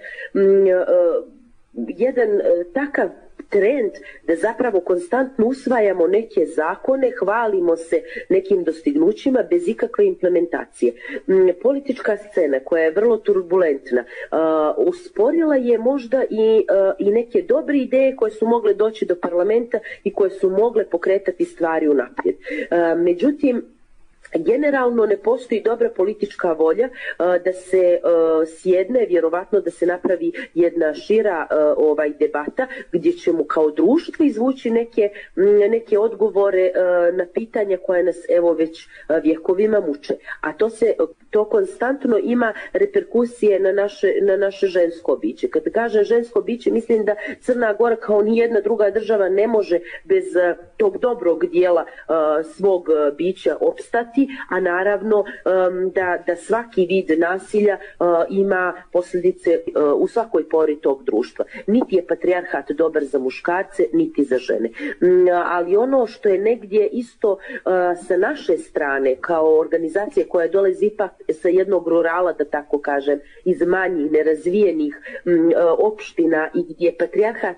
jedan takav trend da zapravo konstantno usvajamo neke zakone, hvalimo se nekim dostignućima bez ikakve implementacije. Politička scena koja je vrlo turbulentna usporila je možda i neke dobre ideje koje su mogle doći do parlamenta i koje su mogle pokretati stvari unaprijed. Međutim, generalno ne postoji dobra politička volja da se sjedne, vjerovatno da se napravi jedna šira debata gdje ćemo kao društvo izvući neke odgovore na pitanja koja nas evo već vjekovima muče. A to konstantno ima reperkusije na naše žensko biće. Kad kažem žensko biće, mislim da Crna Gora kao nijedna druga država ne može bez tog dobrog dijela svog bića opstati, a naravno da svaki vid nasilja ima posljedice u svakoj pori tog društva. Niti je patrijarhat dobar za muškarce, niti za žene. Ali ono što je negdje isto sa naše strane, kao organizacije koja dolazi ipak sa jednog rurala, da tako kažem, iz manjih, nerazvijenih opština i gdje patrijarhat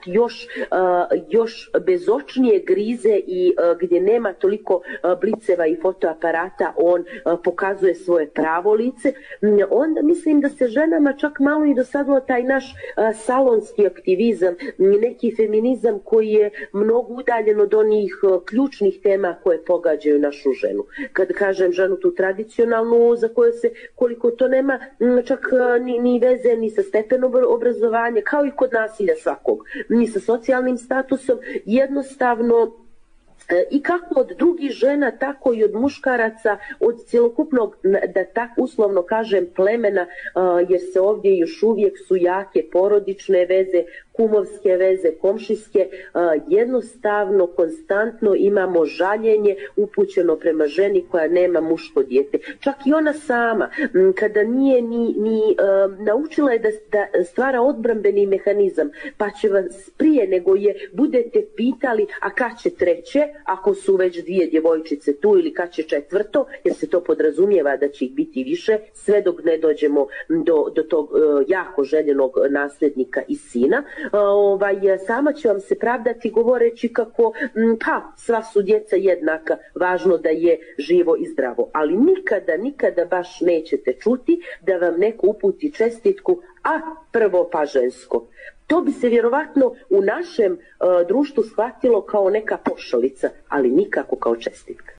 još bezočnije grize i gdje nema toliko bliceva i fotoaparata, on pokazuje svoje pravo lice, onda mislim da se ženama čak malo i dosadilo taj naš salonski aktivizam, neki feminizam koji je mnogo udaljen od onih ključnih tema koje pogađaju našu ženu. Kad kažem ženu tu tradicionalnu, za koju se, koliko to nema čak ni veze ni sa stepenom obrazovanja, kao i kod nasilja svakog, ni sa socijalnim statusom, jednostavno i kako od drugih žena, tako i od muškaraca, od cjelokupnog, da tako uslovno kažem, plemena, jer se ovdje još uvijek su jake porodične veze, kumovske veze, komšijske, jednostavno, konstantno imamo žaljenje upućeno prema ženi koja nema muško dijete. Čak i ona sama, kada nije ni naučila je da stvara odbrambeni mehanizam, pa će vas prije nego je budete pitali, a kad će treće, ako su već dvije djevojčice tu, ili kad će četvrto, jer se to podrazumijeva da će ih biti više, sve dok ne dođemo do tog jako željenog nasljednika i sina. Sama ću vam se pravdati govoreći kako sva su djeca jednaka, važno da je živo i zdravo, ali nikada baš nećete čuti da vam neko uputi čestitku, a prvo pa žensko. To bi se vjerovatno u našem društvu shvatilo kao neka pošalica, ali nikako kao čestitka.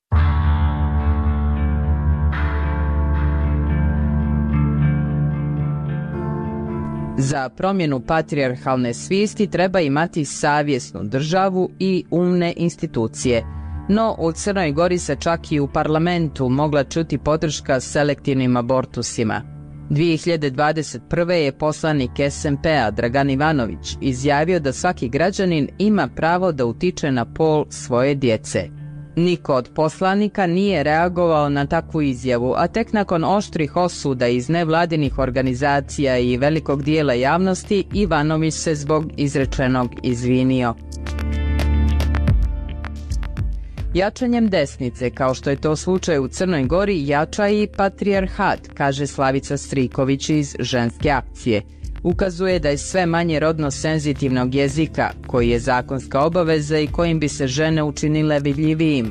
Za promjenu patrijarhalne svijesti treba imati savjesnu državu i umne institucije. No, u Crnoj Gori se čak i u parlamentu mogla čuti podrška selektivnim abortusima. 2021. je poslanik SMP-a Dragan Ivanović izjavio da svaki građanin ima pravo da utiče na pol svoje djece. Niko od poslanika nije reagovao na takvu izjavu, a tek nakon oštrih osuda iz nevladinih organizacija i velikog dijela javnosti, Ivanović se zbog izrečenog izvinio. Jačanjem desnice, kao što je to slučaj u Crnoj Gori, jača i patrijarhat, kaže Slavica Striković iz Ženske akcije. Ukazuje da je sve manje rodno senzitivnog jezika, koji je zakonska obaveza i kojim bi se žene učinile vidljivijim.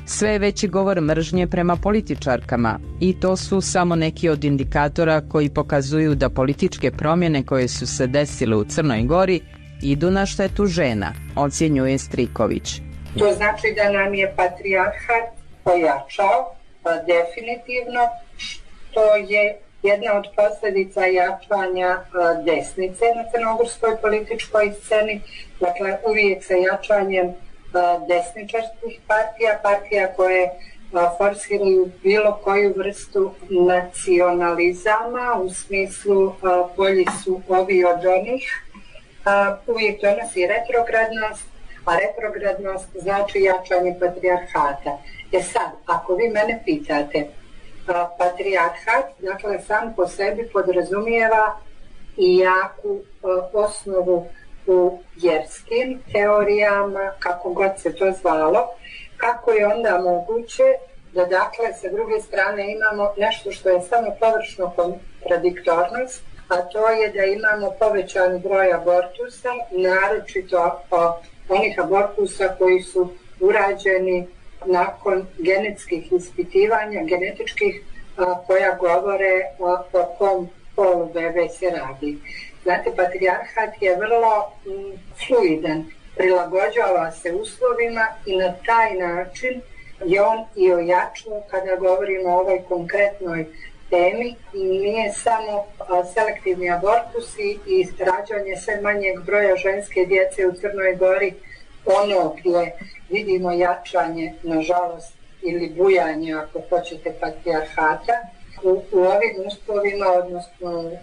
Sve je veći govor mržnje prema političarkama i to su samo neki od indikatora koji pokazuju da političke promjene koje su se desile u Crnoj Gori idu na štetu žena, ocjenjuje Striković. To znači da nam je patrijarhat pojačao, definitivno, što je jedna od posljedica jačanja desnice na crnogorskoj političkoj sceni. Dakle, uvijek sa jačanjem desničarskih partija koje forsiraju bilo koju vrstu nacionalizama, u smislu bolji su ovi od onih, uvijek donosi retrogradnost, a retrogradnost znači jačanje patrijarhata. Sad, ako vi mene pitate, patrijarhat, dakle, sam po sebi podrazumijeva i jaku osnovu u vjerskim teorijama, kako god se to zvalo, kako je onda moguće da, dakle, sa druge strane imamo nešto što je samo površno kontradiktornost, a to je da imamo povećan broj abortusa, naročito onih abortusa koji su urađeni nakon genetskih ispitivanja, genetičkih, koja govore o kom polu bebe se radi. Znate, patrijarhat je vrlo fluidan, prilagođava se uslovima i na taj način je on i ojačao kada govorimo o ovoj konkretnoj temi. Nije samo selektivni abortusi i rađanje sve manjeg broja ženske djece u Crnoj Gori ono gdje vidimo jačanje, nažalost, ili bujanje, ako hoćete, patrijarhata. U ovim uslovima, odnosno u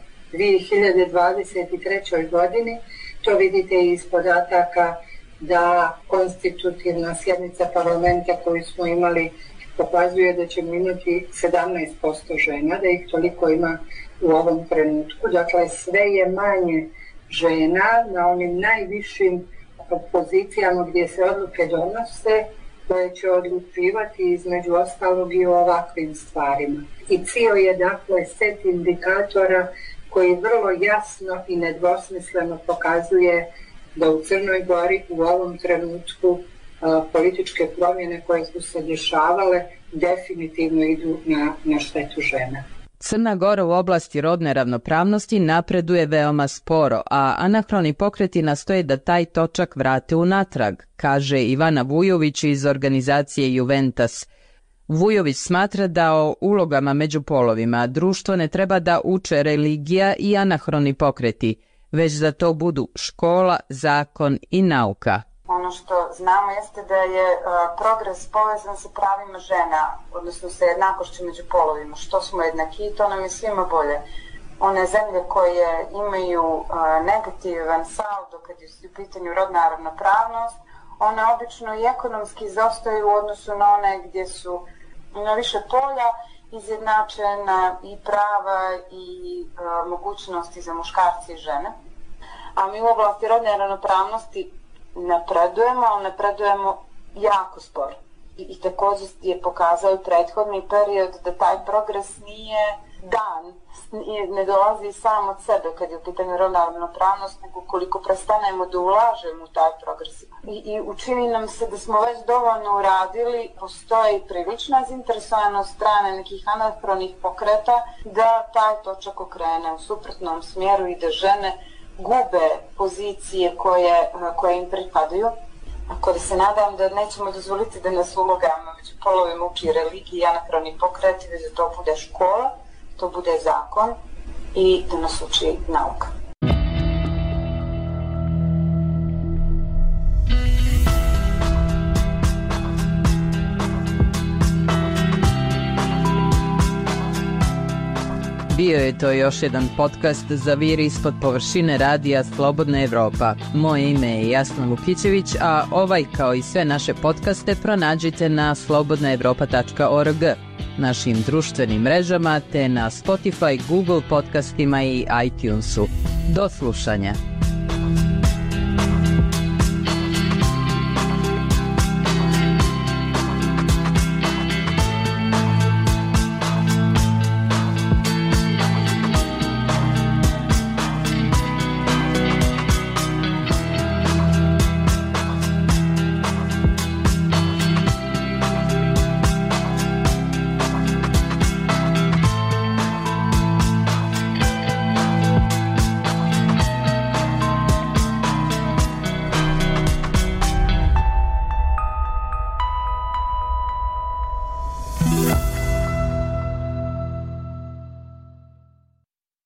2023. godini, to vidite iz podataka da konstitutivna sjednica parlamenta koju smo imali pokazuje da ćemo imati 17% žena, da ih toliko ima u ovom trenutku. Dakle, sve je manje žena na onim najvišim pozicijama gdje se odluke donose, koje će odlučivati između ostalog i o ovakvim stvarima. I CIO je, dakle, set indikatora koji vrlo jasno i nedvosmisleno pokazuje da u Crnoj Gori u ovom trenutku političke promjene koje su se dešavale definitivno idu na štetu žena. Crna Gora u oblasti rodne ravnopravnosti napreduje veoma sporo, a anahroni pokreti nastoje da taj točak vrate unatrag, kaže Ivana Vujović iz organizacije Juventas. Vujović smatra da o ulogama među polovima društvo ne treba da uče religija i anahroni pokreti, već da to budu škola, zakon i nauka. Ono što znamo jeste da je progres povezan sa pravima žena, odnosno sa jednakošću među polovima. Što smo jednaki, to nam je svima bolje. One zemlje koje imaju negativan saldo kad je u pitanju rodna ravnopravnost, one obično i ekonomski zaostaju u odnosu na one gdje su na više polja izjednačena i prava i mogućnosti za muškarce i žene. A mi u oblasti rodne ravnopravnosti napredujemo jako sporo. I također je pokazao i prethodni period da taj progres nije dan, ne dolazi sam od sebe kad je u pitanju rodna ravnopravnost, nego koliko prestanemo da ulažemo u taj progres. I učini nam se da smo već dovoljno uradili, postoji prilična zainteresovanost strane nekih anahronih pokreta da taj točak okrene u suprotnom smjeru i da žene gube pozicije koje im pripadaju. Ako da se nadam da nećemo dozvoliti da nas ulogama među polovima uči religija i anahroni pokreti, već da to bude škola, to bude zakon i da nas uči nauka. Bio je to još jedan podcast za vir ispod površine radija Slobodna Evropa. Moje ime je Jasna Lukićević, a ovaj kao i sve naše podcaste pronađite na slobodnaevropa.org, našim društvenim mrežama te na Spotify, Google podcastima i iTunesu. Do slušanja.